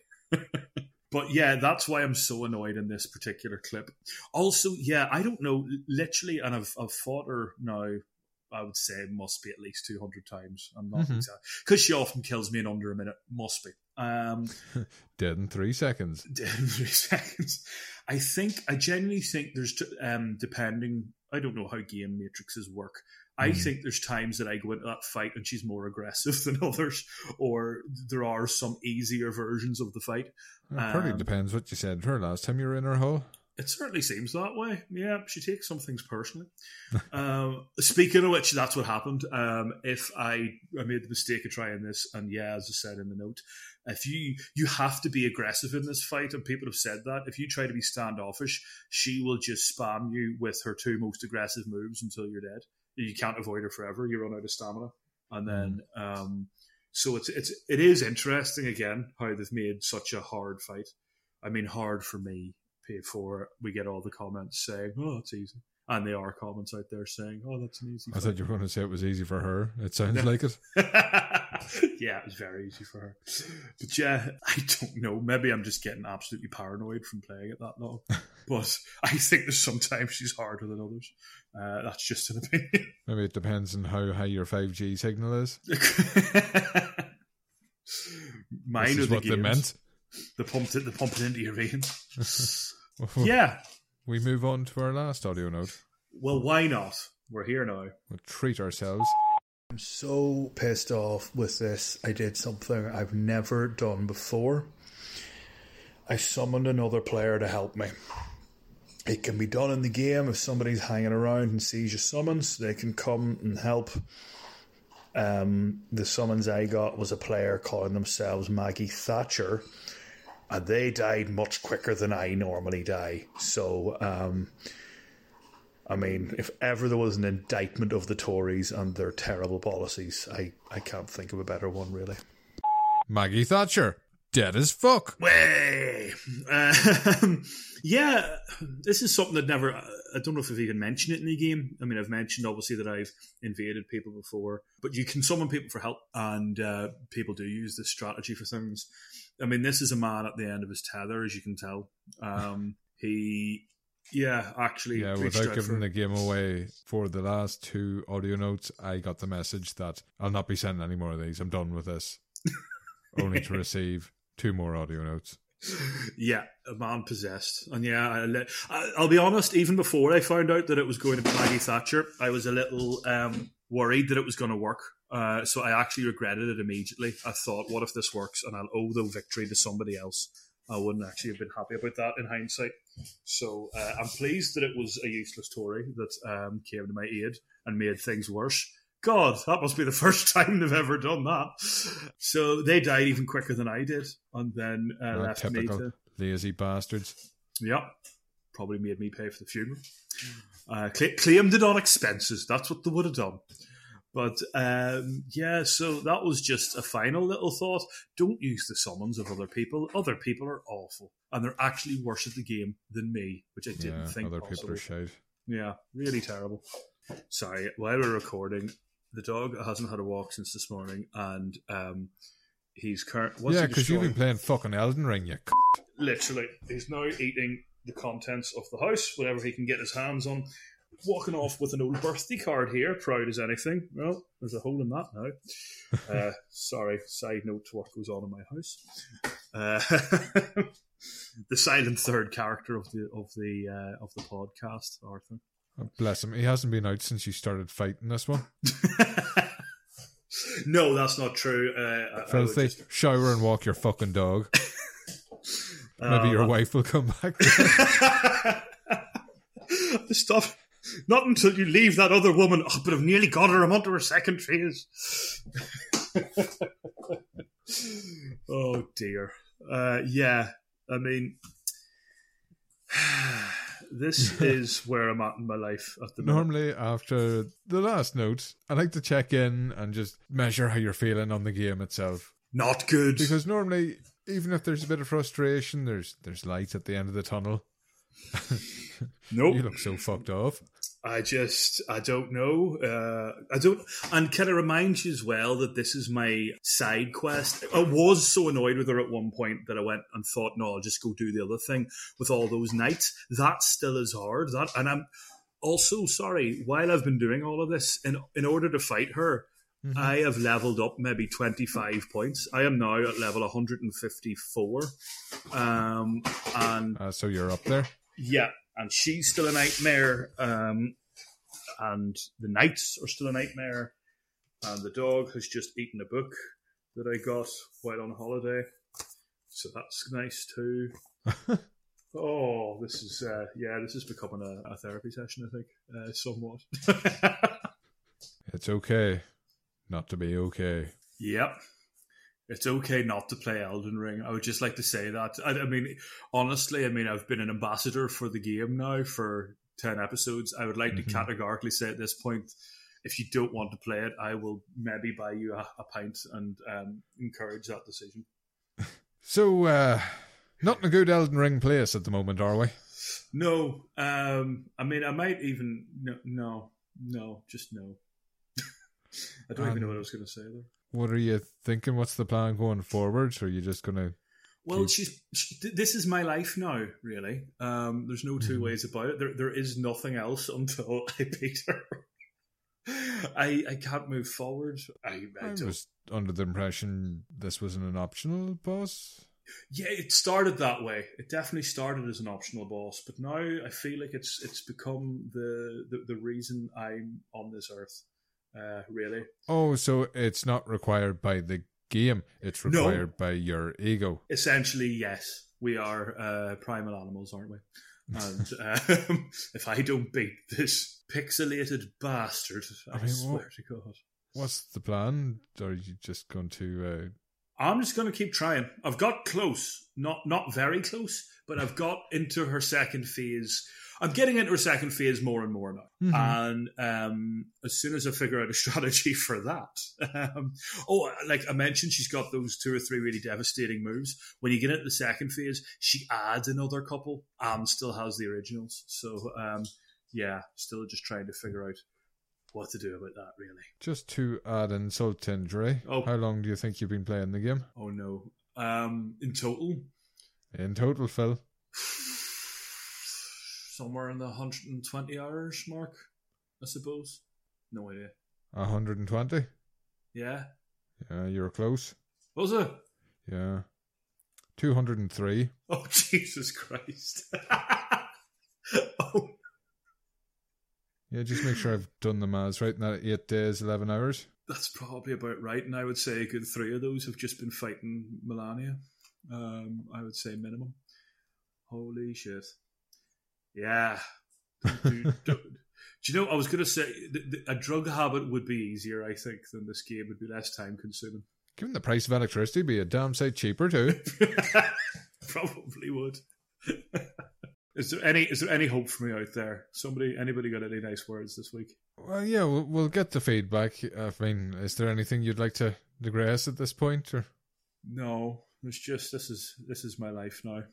But yeah, that's why I'm so annoyed in this particular clip. Also, yeah, I don't know, literally, and I've, I've fought her now, I would say must be at least two hundred times. I'm not Mhm. exact. Because she often kills me in under a minute. Must be. Um, Dead in three seconds. Dead in three seconds. I think, I genuinely think there's, t- um, depending, I don't know how game matrices work. I Mm. think there's times that I go into that fight and she's more aggressive than others, or there are some easier versions of the fight. It probably Um, depends what you said to her last time you were in her hole. It certainly seems that way. Yeah, she takes some things personally. um, speaking of which, that's what happened. Um, if I, I made the mistake of trying this, and yeah, as I said in the note, if you you have to be aggressive in this fight, and people have said that. If you try to be standoffish, she will just spam you with her two most aggressive moves until you're dead. You can't avoid her forever. You run out of stamina, and then um, so it's it's it is interesting again how they've made such a hard fight. I mean, hard for me. Before we get all the comments saying, "Oh, it's easy," and there are comments out there saying, "Oh, that's an easy." I fight." thought you were going to say it was easy for her. It sounds like it. Yeah, it was very easy for her. But yeah, I don't know. Maybe I'm just getting absolutely paranoid from playing it that long. But I think there's sometimes she's harder than others. Uh, that's just an opinion. Maybe it depends on how high your five G signal is. Mine This are is the what they games. meant. The pumped it, the pump it into your veins. Yeah. We move on to our last audio note. Well, why not? We're here now. We'll treat ourselves. I'm so pissed off with this. I did something I've never done before. I summoned another player to help me. it can be done in the game. If somebody's hanging around and sees your summons, they can come and help. Um, the summons I got was a player calling themselves Maggie Thatcher, and they died much quicker than I normally die. So, um, I mean, if ever there was an indictment of the Tories and their terrible policies, I, I can't think of a better one, really. Maggie Thatcher, dead as fuck. Way. Um, yeah, this is something that never, I don't know if I've even mentioned it in the game. I mean, I've mentioned obviously that I've invaded people before, but you can summon people for help, and uh, people do use this strategy for things. I mean, this is a man at the end of his tether, as you can tell. Um, he, yeah, actually, yeah, without giving for... the game away, for the last two audio notes, I got the message that I'll not be sending any more of these. I'm done with this. Only to receive two more audio notes. Yeah, a man possessed. And yeah, I, I'll be honest, even before I found out that it was going to be Maggie Thatcher, I was a little um, worried that it was going to work. Uh, so I actually regretted it immediately. I thought, what if this works and I'll owe the victory to somebody else? I wouldn't actually have been happy about that in hindsight. So uh, I'm pleased that it was a useless Tory that um, came to my aid and made things worse. God, that must be the first time they've ever done that. So they died even quicker than I did, and then uh, uh, left me to... lazy bastards. Yeah, probably made me pay for the funeral. Uh, cl- claimed it on expenses. That's what they would have done. But um, yeah, so that was just a final little thought. Don't use the summons of other people. Other people are awful, and they're actually worse at the game than me, which I didn't yeah, think other possible. people are shite. Yeah, really terrible. Sorry, while we're recording, the dog hasn't had a walk since this morning, and um, he's current. Yeah, because you've been playing fucking Elden Ring, you c- Literally, he's now eating the contents of the house, whatever he can get his hands on. Walking off with an old birthday card here, proud as anything. Well, there's a hole in that now. Uh, sorry, side note to what goes on in my house. Uh, the silent third character of the of the uh, of the podcast, Arthur. Oh, bless him. He hasn't been out since you started fighting this one. No, that's not true. Uh, Filthy. Just... Shower and walk your fucking dog. Maybe uh, your wife will come back. Stop. Not until you leave that other woman. Oh, but I've nearly got her. I'm onto her second phase. Oh, dear. Uh, yeah, I mean... This is where I'm at in my life at the moment. Normally, after the last note, I like to check in and just measure how you're feeling on the game itself. Not good. Because normally, even if there's a bit of frustration, there's there's light at the end of the tunnel. Nope. You look so fucked off. I just, I don't know. Uh, I don't, and can I remind you as well that this is my side quest? I was so annoyed with her at one point that I went and thought, no, I'll just go do the other thing with all those knights. That still is hard. That, and I'm also sorry. While I've been doing all of this, in in order to fight her, mm-hmm. I have leveled up maybe twenty-five points. I am now at level one hundred fifty-four. Um, and uh, so you're up there. Yeah. And she's still a nightmare, um, and the knights are still a nightmare, and the dog has just eaten a book that I got while on holiday, so that's nice too. Oh, this is, uh, yeah, this is becoming a, a therapy session, I think, uh, somewhat. It's okay not to be okay. Yep. It's okay not to play Elden Ring. I would just like to say that. I, I mean, honestly, I mean, I've been an ambassador for the game now for ten episodes. I would like mm-hmm. to categorically say at this point, if you don't want to play it, I will maybe buy you a, a pint and um, encourage that decision. So, uh, not in a good Elden Ring place at the moment, are we? No. Um, I mean, I might even... No, no, no just no. I don't um, even know what I was going to say there. What are you thinking? What's the plan going forward? Or are you just going to... Well, keep... she's. She, this is my life now, really. Um, there's no two mm-hmm. ways about it. There, there is nothing else until I beat her. I I can't move forward. I, I, I was under the impression this wasn't an optional boss. Yeah, it started that way. It definitely started as an optional boss, but now I feel like it's it's become the the, the reason I'm on this earth. Uh, really. Oh, so it's not required by the game; it's required no. by your ego. Essentially, yes. We are uh, primal animals, aren't we? And um, if I don't beat this pixelated bastard, I, I mean, swear what, to God. What's the plan? Or are you just going to... Uh... I'm just going to keep trying. I've got close. Not not very close, but I've got into her second phase. I'm getting into her second phase more and more now. Mm-hmm. And um, as soon as I figure out a strategy for that... Um, oh, like I mentioned, she's got those two or three really devastating moves. When you get into the second phase, she adds another couple and still has the originals. So, um, yeah, still just trying to figure out what to do about that, really. Just to add insult to injury, oh. how long do you think you've been playing the game? Oh, no. Um, in total? In total, Phil? Somewhere in the one hundred twenty hours mark, I suppose. No idea. one hundred twenty? Yeah. Yeah, you were close. Was it? Yeah. two hundred three. Oh, Jesus Christ. Oh. Yeah, just make sure I've done the maths right. Now, eight days, eleven hours. That's probably about right. And I would say a good three of those have just been fighting Melania. Um, I would say minimum. Holy shit. Yeah. do, do, do you know, I was going to say th- th- a drug habit would be easier, I think, than this game. Would be less time consuming. Given the price of electricity, it'd be a damn sight cheaper too. Probably would. Is there any is there any hope for me out there? Somebody, anybody got any nice words this week? Well, yeah, we'll, we'll get the feedback. I mean, is there anything you'd like to digress at this point, or? No, it's just this is this is my life now.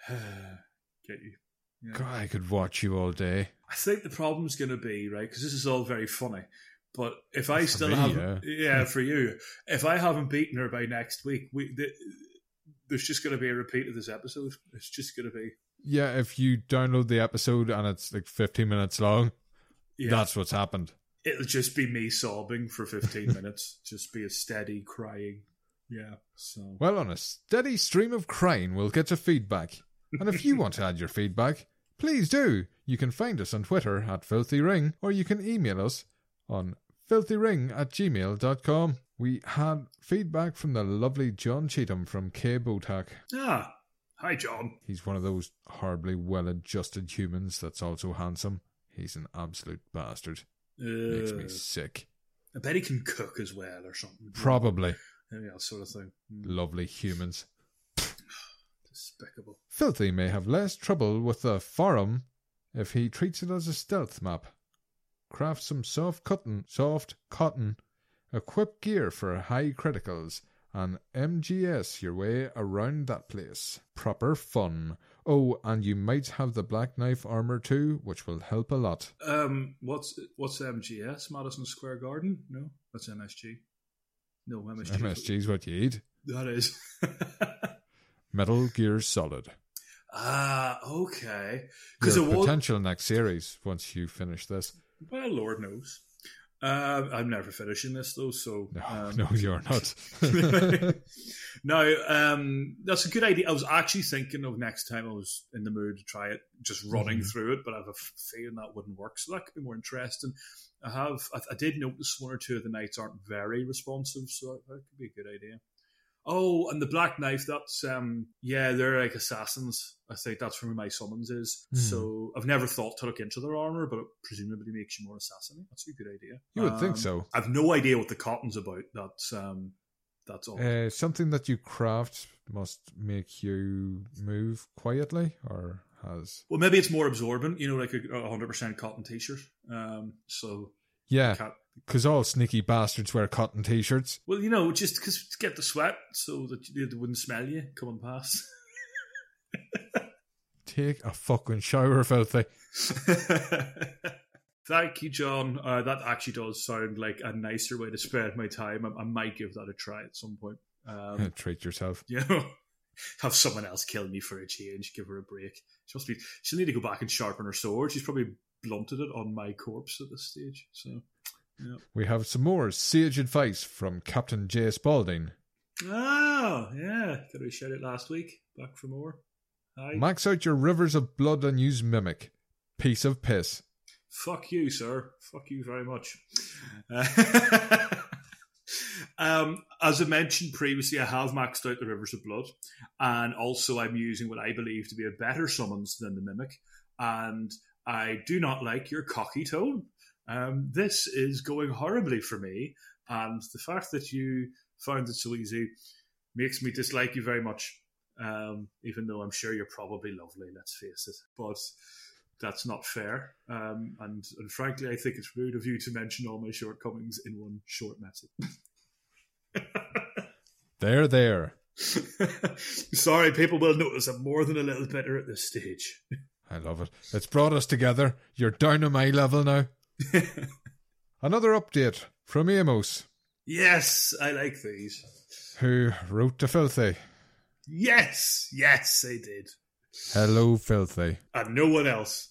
Get you. Yeah. God, I could watch you all day. I think the problem's going to be, right, because this is all very funny, but if I still me, haven't... Yeah. yeah, for you. If I haven't beaten her by next week, we, the, there's just going to be a repeat of this episode. It's just going to be... Yeah, if you download the episode and it's like fifteen minutes long, yeah. That's what's happened. It'll just be me sobbing for fifteen minutes. Just be a steady crying. Yeah, so... Well, on a steady stream of crying, we'll get to feedback. And if you want to add your feedback... Please do. You can find us on Twitter at filthyring, or you can email us on filthyring at gmail dot com. We had feedback from the lovely John Cheetham from K Botak. Ah, hi John. He's one of those horribly well-adjusted humans that's also handsome. He's an absolute bastard. Uh, Makes me sick. I bet he can cook as well or something. Probably. Yeah, that sort of thing. Mm. Lovely humans. Despicable. Filthy may have less trouble with the forum if he treats it as a stealth map. Craft some soft cotton, soft cotton, equip gear for high criticals, and M G S your way around that place. Proper fun. Oh, and you might have the Black Knife armor too, which will help a lot. Um, what's what's M G S? Madison Square Garden? No, that's M S G. No, M S G. M S G is what you eat. That is. Metal Gear Solid. Ah, okay. Because it was potential next series once you finish this. Well, Lord knows. Uh, I'm never finishing this though, so no, um, no, you're not. No, um, that's a good idea. I was actually thinking of next time I was in the mood to try it, just running mm-hmm. through it, but I have a feeling that wouldn't work. So that could be more interesting. I have, I, I did notice one or two of the knights aren't very responsive, so that, that could be a good idea. Oh, and the Black Knife, that's, um, yeah, they're like assassins. I think that's where my summons is. Mm. So I've never thought to look into their armour, but it presumably makes you more assassin. That's a good idea. You would um, think so. I've no idea what the cotton's about. That's um, that's all. Uh, something that you craft must make you move quietly, or has... Well, maybe it's more absorbent, you know, like a one hundred percent cotton t-shirt. Um, so... Yeah, because all sneaky bastards wear cotton t-shirts. Well, you know, just because to get the sweat so that they wouldn't smell you coming past. Take a fucking shower, filthy. Thank you, John. Uh, that actually does sound like a nicer way to spend my time. I, I might give that a try at some point. Um, Treat yourself. You know, have someone else kill me for a change. Give her a break. She must be. She'll need to go back and sharpen her sword. She's probably blunted it on my corpse at this stage. So, yeah. We have some more sage advice from Captain J. Spalding. Oh, yeah. Did we shout it last week? Back for more. Hi. Max out your rivers of blood and use Mimic. Piece of piss. Fuck you, sir. Fuck you very much. um, as I mentioned previously, I have maxed out the Rivers of Blood, and also I'm using what I believe to be a better summons than the Mimic. and I do not like your cocky tone. Um, this is going horribly for me, and the fact that you found it so easy makes me dislike you very much, um, even though I'm sure you're probably lovely, let's face it. But that's not fair, um, and, and frankly, I think it's rude of you to mention all my shortcomings in one short message. There, there. Sorry, people will notice I'm more than a little bitter at this stage. I love it. It's brought us together. You're down to my level now. Another update from Amos. Yes, I like these. Who wrote to Filthy. Yes, yes, I did. Hello, Filthy. And no one else.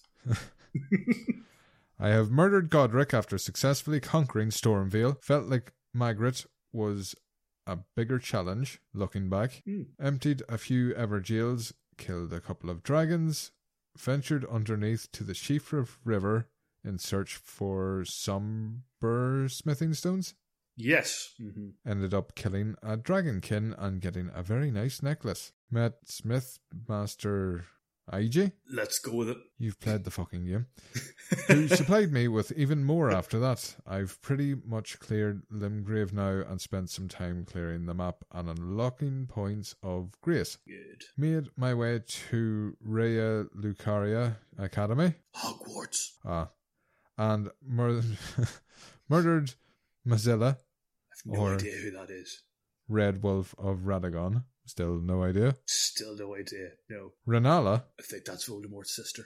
I have murdered Godric after successfully conquering Stormveil. Felt like Magritte was a bigger challenge, looking back. Mm. Emptied a few Evergaels, killed a couple of dragons, ventured underneath to the Sheafra River in search for somber smithing stones. Yes. Mm-hmm. Ended up killing a dragonkin and getting a very nice necklace. Met Smith Master I J. Let's go with it. You've played the fucking game. Who supplied me with even more after that. I've pretty much cleared Limgrave now and spent some time clearing the map and unlocking points of grace. Good. Made my way to Rhea Lucaria Academy. Hogwarts. Ah. And mur- murdered Mozilla. I have no or idea who that is. Red Wolf of Radagon. Still no idea. Still no idea. No. Renala. I think that's Voldemort's sister.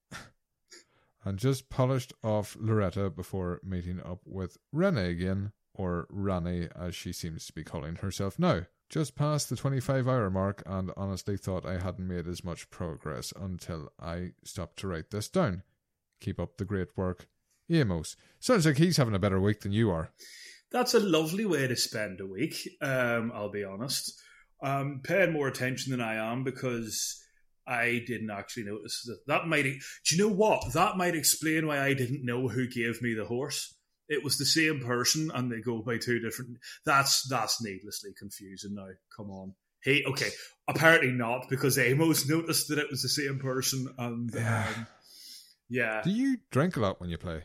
And just polished off Loretta before meeting up with Rene again, or Rani as she seems to be calling herself now. Just past the twenty-five hour mark and honestly thought I hadn't made as much progress until I stopped to write this down. Keep up the great work. Amos. Sounds like he's having a better week than you are. That's a lovely way to spend a week, um, I'll be honest. Um, paying more attention than I am because I didn't actually notice that. That might, do you know what? That might explain why I didn't know who gave me the horse. It was the same person, and they go by two different. That's that's needlessly confusing. Now, come on. Hey, okay. Apparently not, because Amos noticed that it was the same person, and yeah. Um, yeah. Do you drink a lot when you play?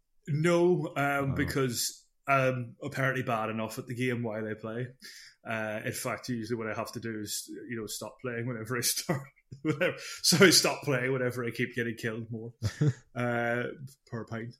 No, um, oh. because I'm apparently bad enough at the game while I play. Uh, in fact, usually what I have to do is, you know, stop playing whenever I start. whenever, so I stop playing whenever I keep getting killed more uh, per pint.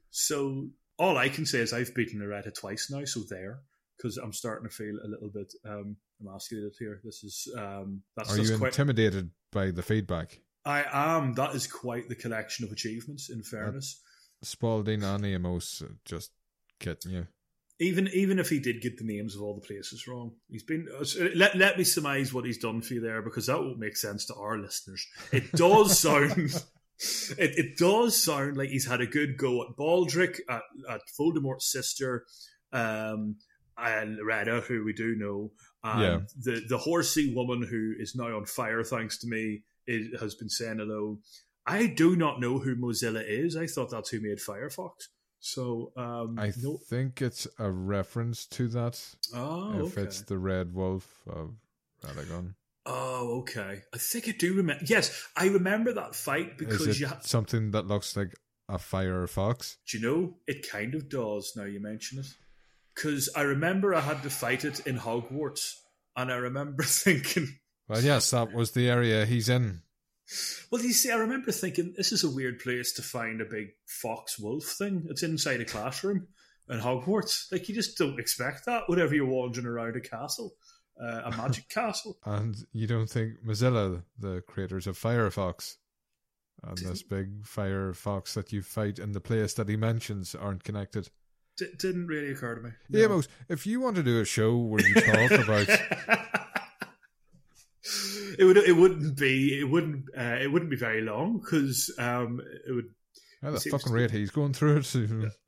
So all I can say is I've beaten Loretta twice now, so there, because I'm starting to feel a little bit um, emasculated here. This is um, that's Are just you quite, intimidated by the feedback? I am. That is quite the collection of achievements, in fairness. Uh, Spalding and Amos just getting you. Even even if he did get the names of all the places wrong, he's been. Let let me surmise what he's done for you there, because that won't make sense to our listeners. It does sound, it, it does sound like he's had a good go at Baldric, at, at Voldemort's sister, um, and Loretta, who we do know, and yeah. the the horsey woman who is now on fire thanks to me is, has been saying hello. I do not know who Mozilla is. I thought that's who made Firefox. So um, I no. think it's a reference to that. Oh, if okay. it's the Red Wolf of Radagon. Oh, okay. I think I do remember. Yes, I remember that fight because Is it you ha- something that looks like a firefox? Do you know? It kind of does. Now you mention it, because I remember I had to fight it in Hogwarts, and I remember thinking, well, yes, that was the area he's in. Well, you see, I remember thinking, this is a weird place to find a big fox wolf thing. It's inside a classroom in Hogwarts. Like, you just don't expect that whenever you're wandering around a castle, uh, a magic castle. And you don't think Mozilla, the creators of Firefox, and Didn't... this big firefox that you fight in the place that he mentions aren't connected? D- didn't really occur to me. No. Amos, if you want to do a show where you talk about... It would. It wouldn't be. It wouldn't. Uh, it wouldn't be very long because um, it would. At the fucking rate he's going through it.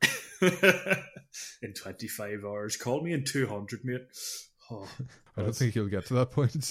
In twenty-five hours, call me in two hundred, mate. Oh, I don't think you'll get to that point.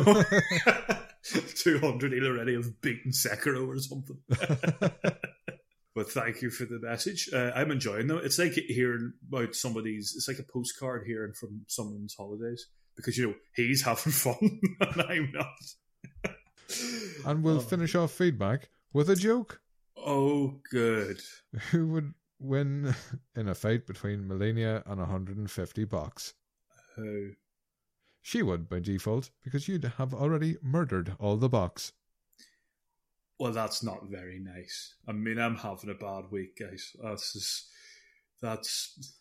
Two hundred, he'll already have beaten Sekiro or something. But thank you for the message. Uh, I'm enjoying them. It's like hearing about somebody's. It's like a postcard hearing from someone's holidays. Because, you know, he's having fun and I'm not. And we'll oh. finish off feedback with a joke. Oh, good. Who would win in a fight between Melania and one hundred fifty bucks? Who? She would, by default, because you'd have already murdered all the bucks. Well, that's not very nice. I mean, I'm having a bad week, guys. That's just, that's...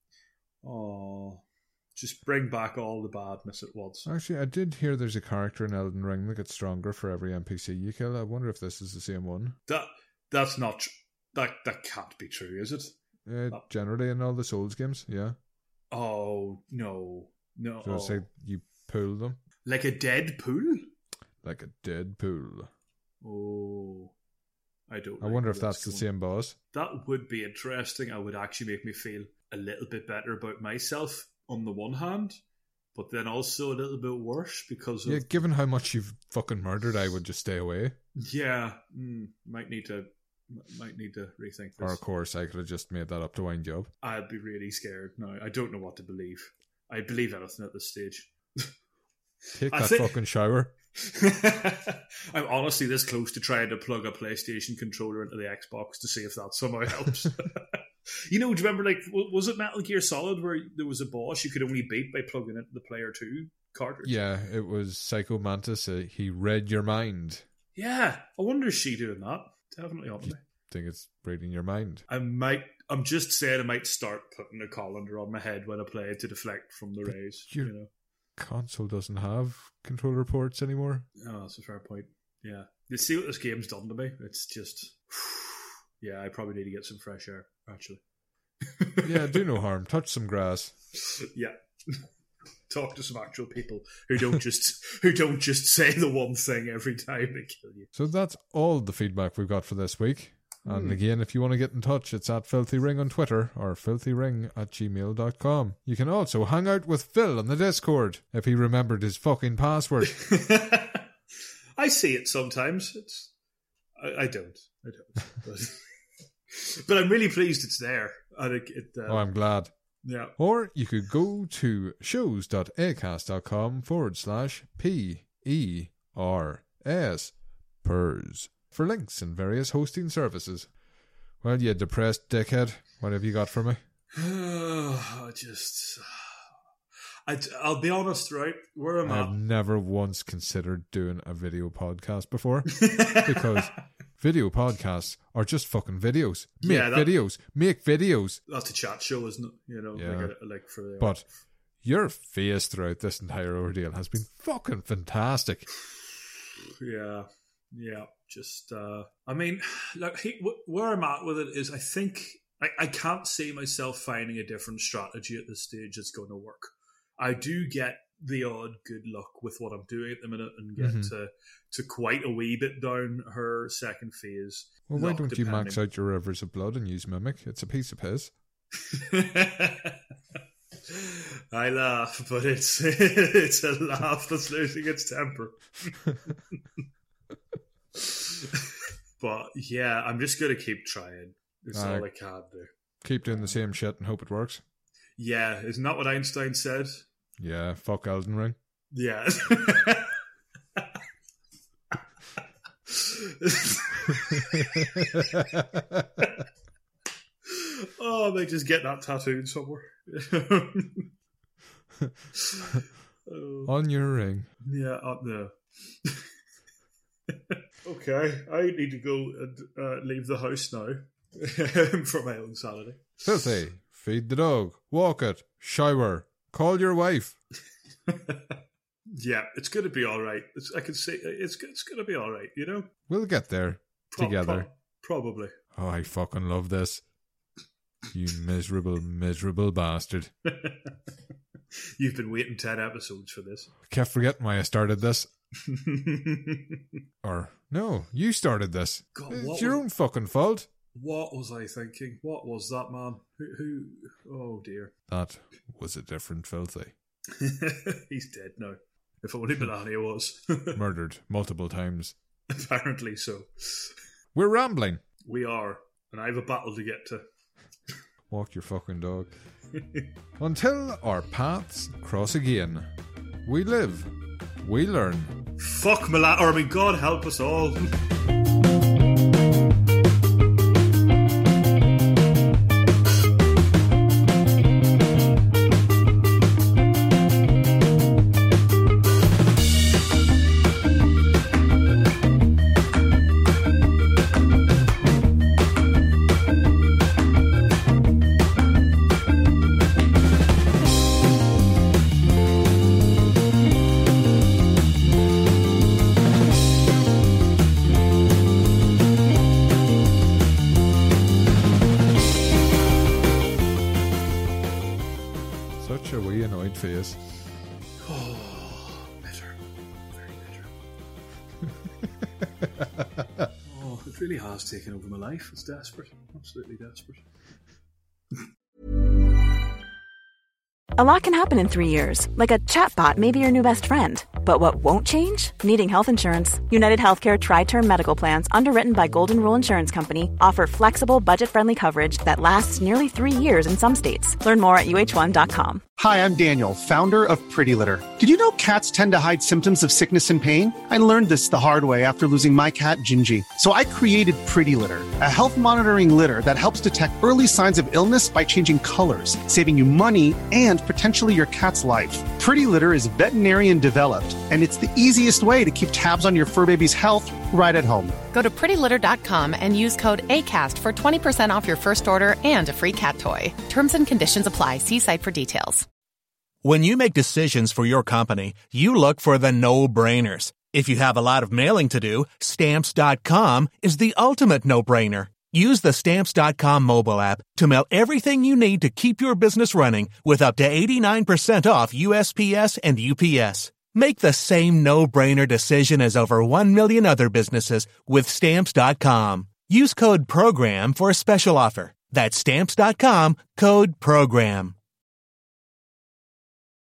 Oh... Just bring back all the badness at once. Actually, I did hear there's a character in Elden Ring that gets stronger for every N P C you kill. I wonder if this is the same one. That That's not... Tr- that that can't be true, is it? Uh, that- generally in all the Souls games, yeah. Oh, no. No. So I say you pull them. Like a dead pool? Like a dead pool. Oh... I don't I like wonder if where that's the going. same boss. That would be interesting. I would actually make me feel a little bit better about myself on the one hand, but then also a little bit worse because of... Yeah, given how much you've fucking murdered, I would just stay away. Yeah, mm, might need to might need to rethink this. Or of course, I could have just made that up to wind you up. I'd be really scared now. I don't know what to believe. I believe anything at this stage. Take I that think- fucking shower. I'm honestly this close to trying to plug a PlayStation controller into the Xbox to see if that somehow helps. You know, do you remember, like, was it Metal Gear Solid where there was a boss you could only beat by plugging into the Player two cartridge? Yeah, it was Psycho Mantis. Uh, he read your mind. Yeah, I wonder is she doing that? Definitely on me. Think it's reading your mind. I might, I'm just saying I might start putting a colander on my head when I play to deflect from the rays. Your You know, console doesn't have controller ports anymore. oh, that's a fair point. Yeah, you see what this game's done to me? It's just, yeah, I probably need to get some fresh air. Actually, Yeah, do no harm. Touch some grass. yeah. Talk to some actual people who don't just who don't just say the one thing every time they kill you. So that's all the feedback we've got for this week. And Hmm. again, if you want to get in touch, it's at Filthy Ring on Twitter or filthyring at gmail dot com. You can also hang out with Phil on the Discord if he remembered his fucking password. I see it sometimes. It's I, I don't. I don't. But, but I'm really pleased it's there. And it, it, uh, Oh, I'm glad. Yeah. Or you could go to shows.acast.com forward slash P E R S, P E R S, for links and various hosting services. Well, you depressed dickhead, what have you got for me? I just... I, I'll be honest, right? Where I'm I've at... never once considered doing a video podcast before because video podcasts are just fucking videos. Make Yeah, that- videos. Make videos. That's a chat show, isn't it? You know, Yeah. like, a, like for the... But your face throughout this entire ordeal has been fucking fantastic. Yeah, yeah. Just, uh, I mean, like he, wh- where I'm at with it is, I think I, I can't see myself finding a different strategy at this stage that's going to work. I do get the odd good luck with what I'm doing at the minute, and get Mhm. to to quite a wee bit down her second phase. Well, why luck don't you max depending. out your rivers of blood and use Mimic? It's a piece of piss. I laugh, but it's it's a laugh that's losing its temper. But yeah, I'm just going to keep trying. It's Aye. all I can do. Keep doing the same shit and hope it works. Yeah, isn't that what Einstein said? Yeah, fuck Elden Ring. Yeah. Oh, they just get that tattooed somewhere. Oh. On your ring. Yeah, up there. Okay, I need to go and uh, leave the house now for my own sanity. Filthy. Feed the dog. Walk it. Shower. Call your wife. Yeah, it's going to be all right. It's, I can say it's it's going to be all right. You know, We'll get there. Pro- together. pro- probably. Oh, I fucking love this. You miserable, miserable bastard. You've been waiting ten episodes for this. I kept forgetting why I started this. Or, no, you started this. God, It's what your was- own fucking fault. What was I thinking? What was that, man? Who? who oh dear. That was a different Filthy. He's dead now. If only Melania was. Murdered multiple times. Apparently so. We're rambling. We are. And I have a battle to get to. Walk your fucking dog. Until our paths cross again. We live. We learn. Fuck Melania. Or I mean, God help us all. Oh, it really has taken over my life. It's desperate. Absolutely desperate. A lot can happen in three years, like a chatbot may be your new best friend. But what won't change? Needing health insurance. United Healthcare Tri-Term Medical Plans, underwritten by Golden Rule Insurance Company, offer flexible, budget-friendly coverage that lasts nearly three years in some states. Learn more at U H one dot com. Hi, I'm Daniel, founder of Pretty Litter. Did you know cats tend to hide symptoms of sickness and pain? I learned this the hard way after losing my cat, Gingy. So I created Pretty Litter, a health monitoring litter that helps detect early signs of illness by changing colors, saving you money and potentially your cat's life. Pretty Litter is veterinarian developed, and it's the easiest way to keep tabs on your fur baby's health right at home. Go to pretty litter dot com and use code ACAST for twenty percent off your first order and a free cat toy. Terms and conditions apply. See site for details. When you make decisions for your company, you look for the no-brainers. If you have a lot of mailing to do, Stamps dot com is the ultimate no-brainer. Use the Stamps dot com mobile app to mail everything you need to keep your business running with up to eighty-nine percent off U S P S and U P S. Make the same no-brainer decision as over one million other businesses with Stamps dot com. Use code PROGRAM for a special offer. That's Stamps dot com, code PROGRAM.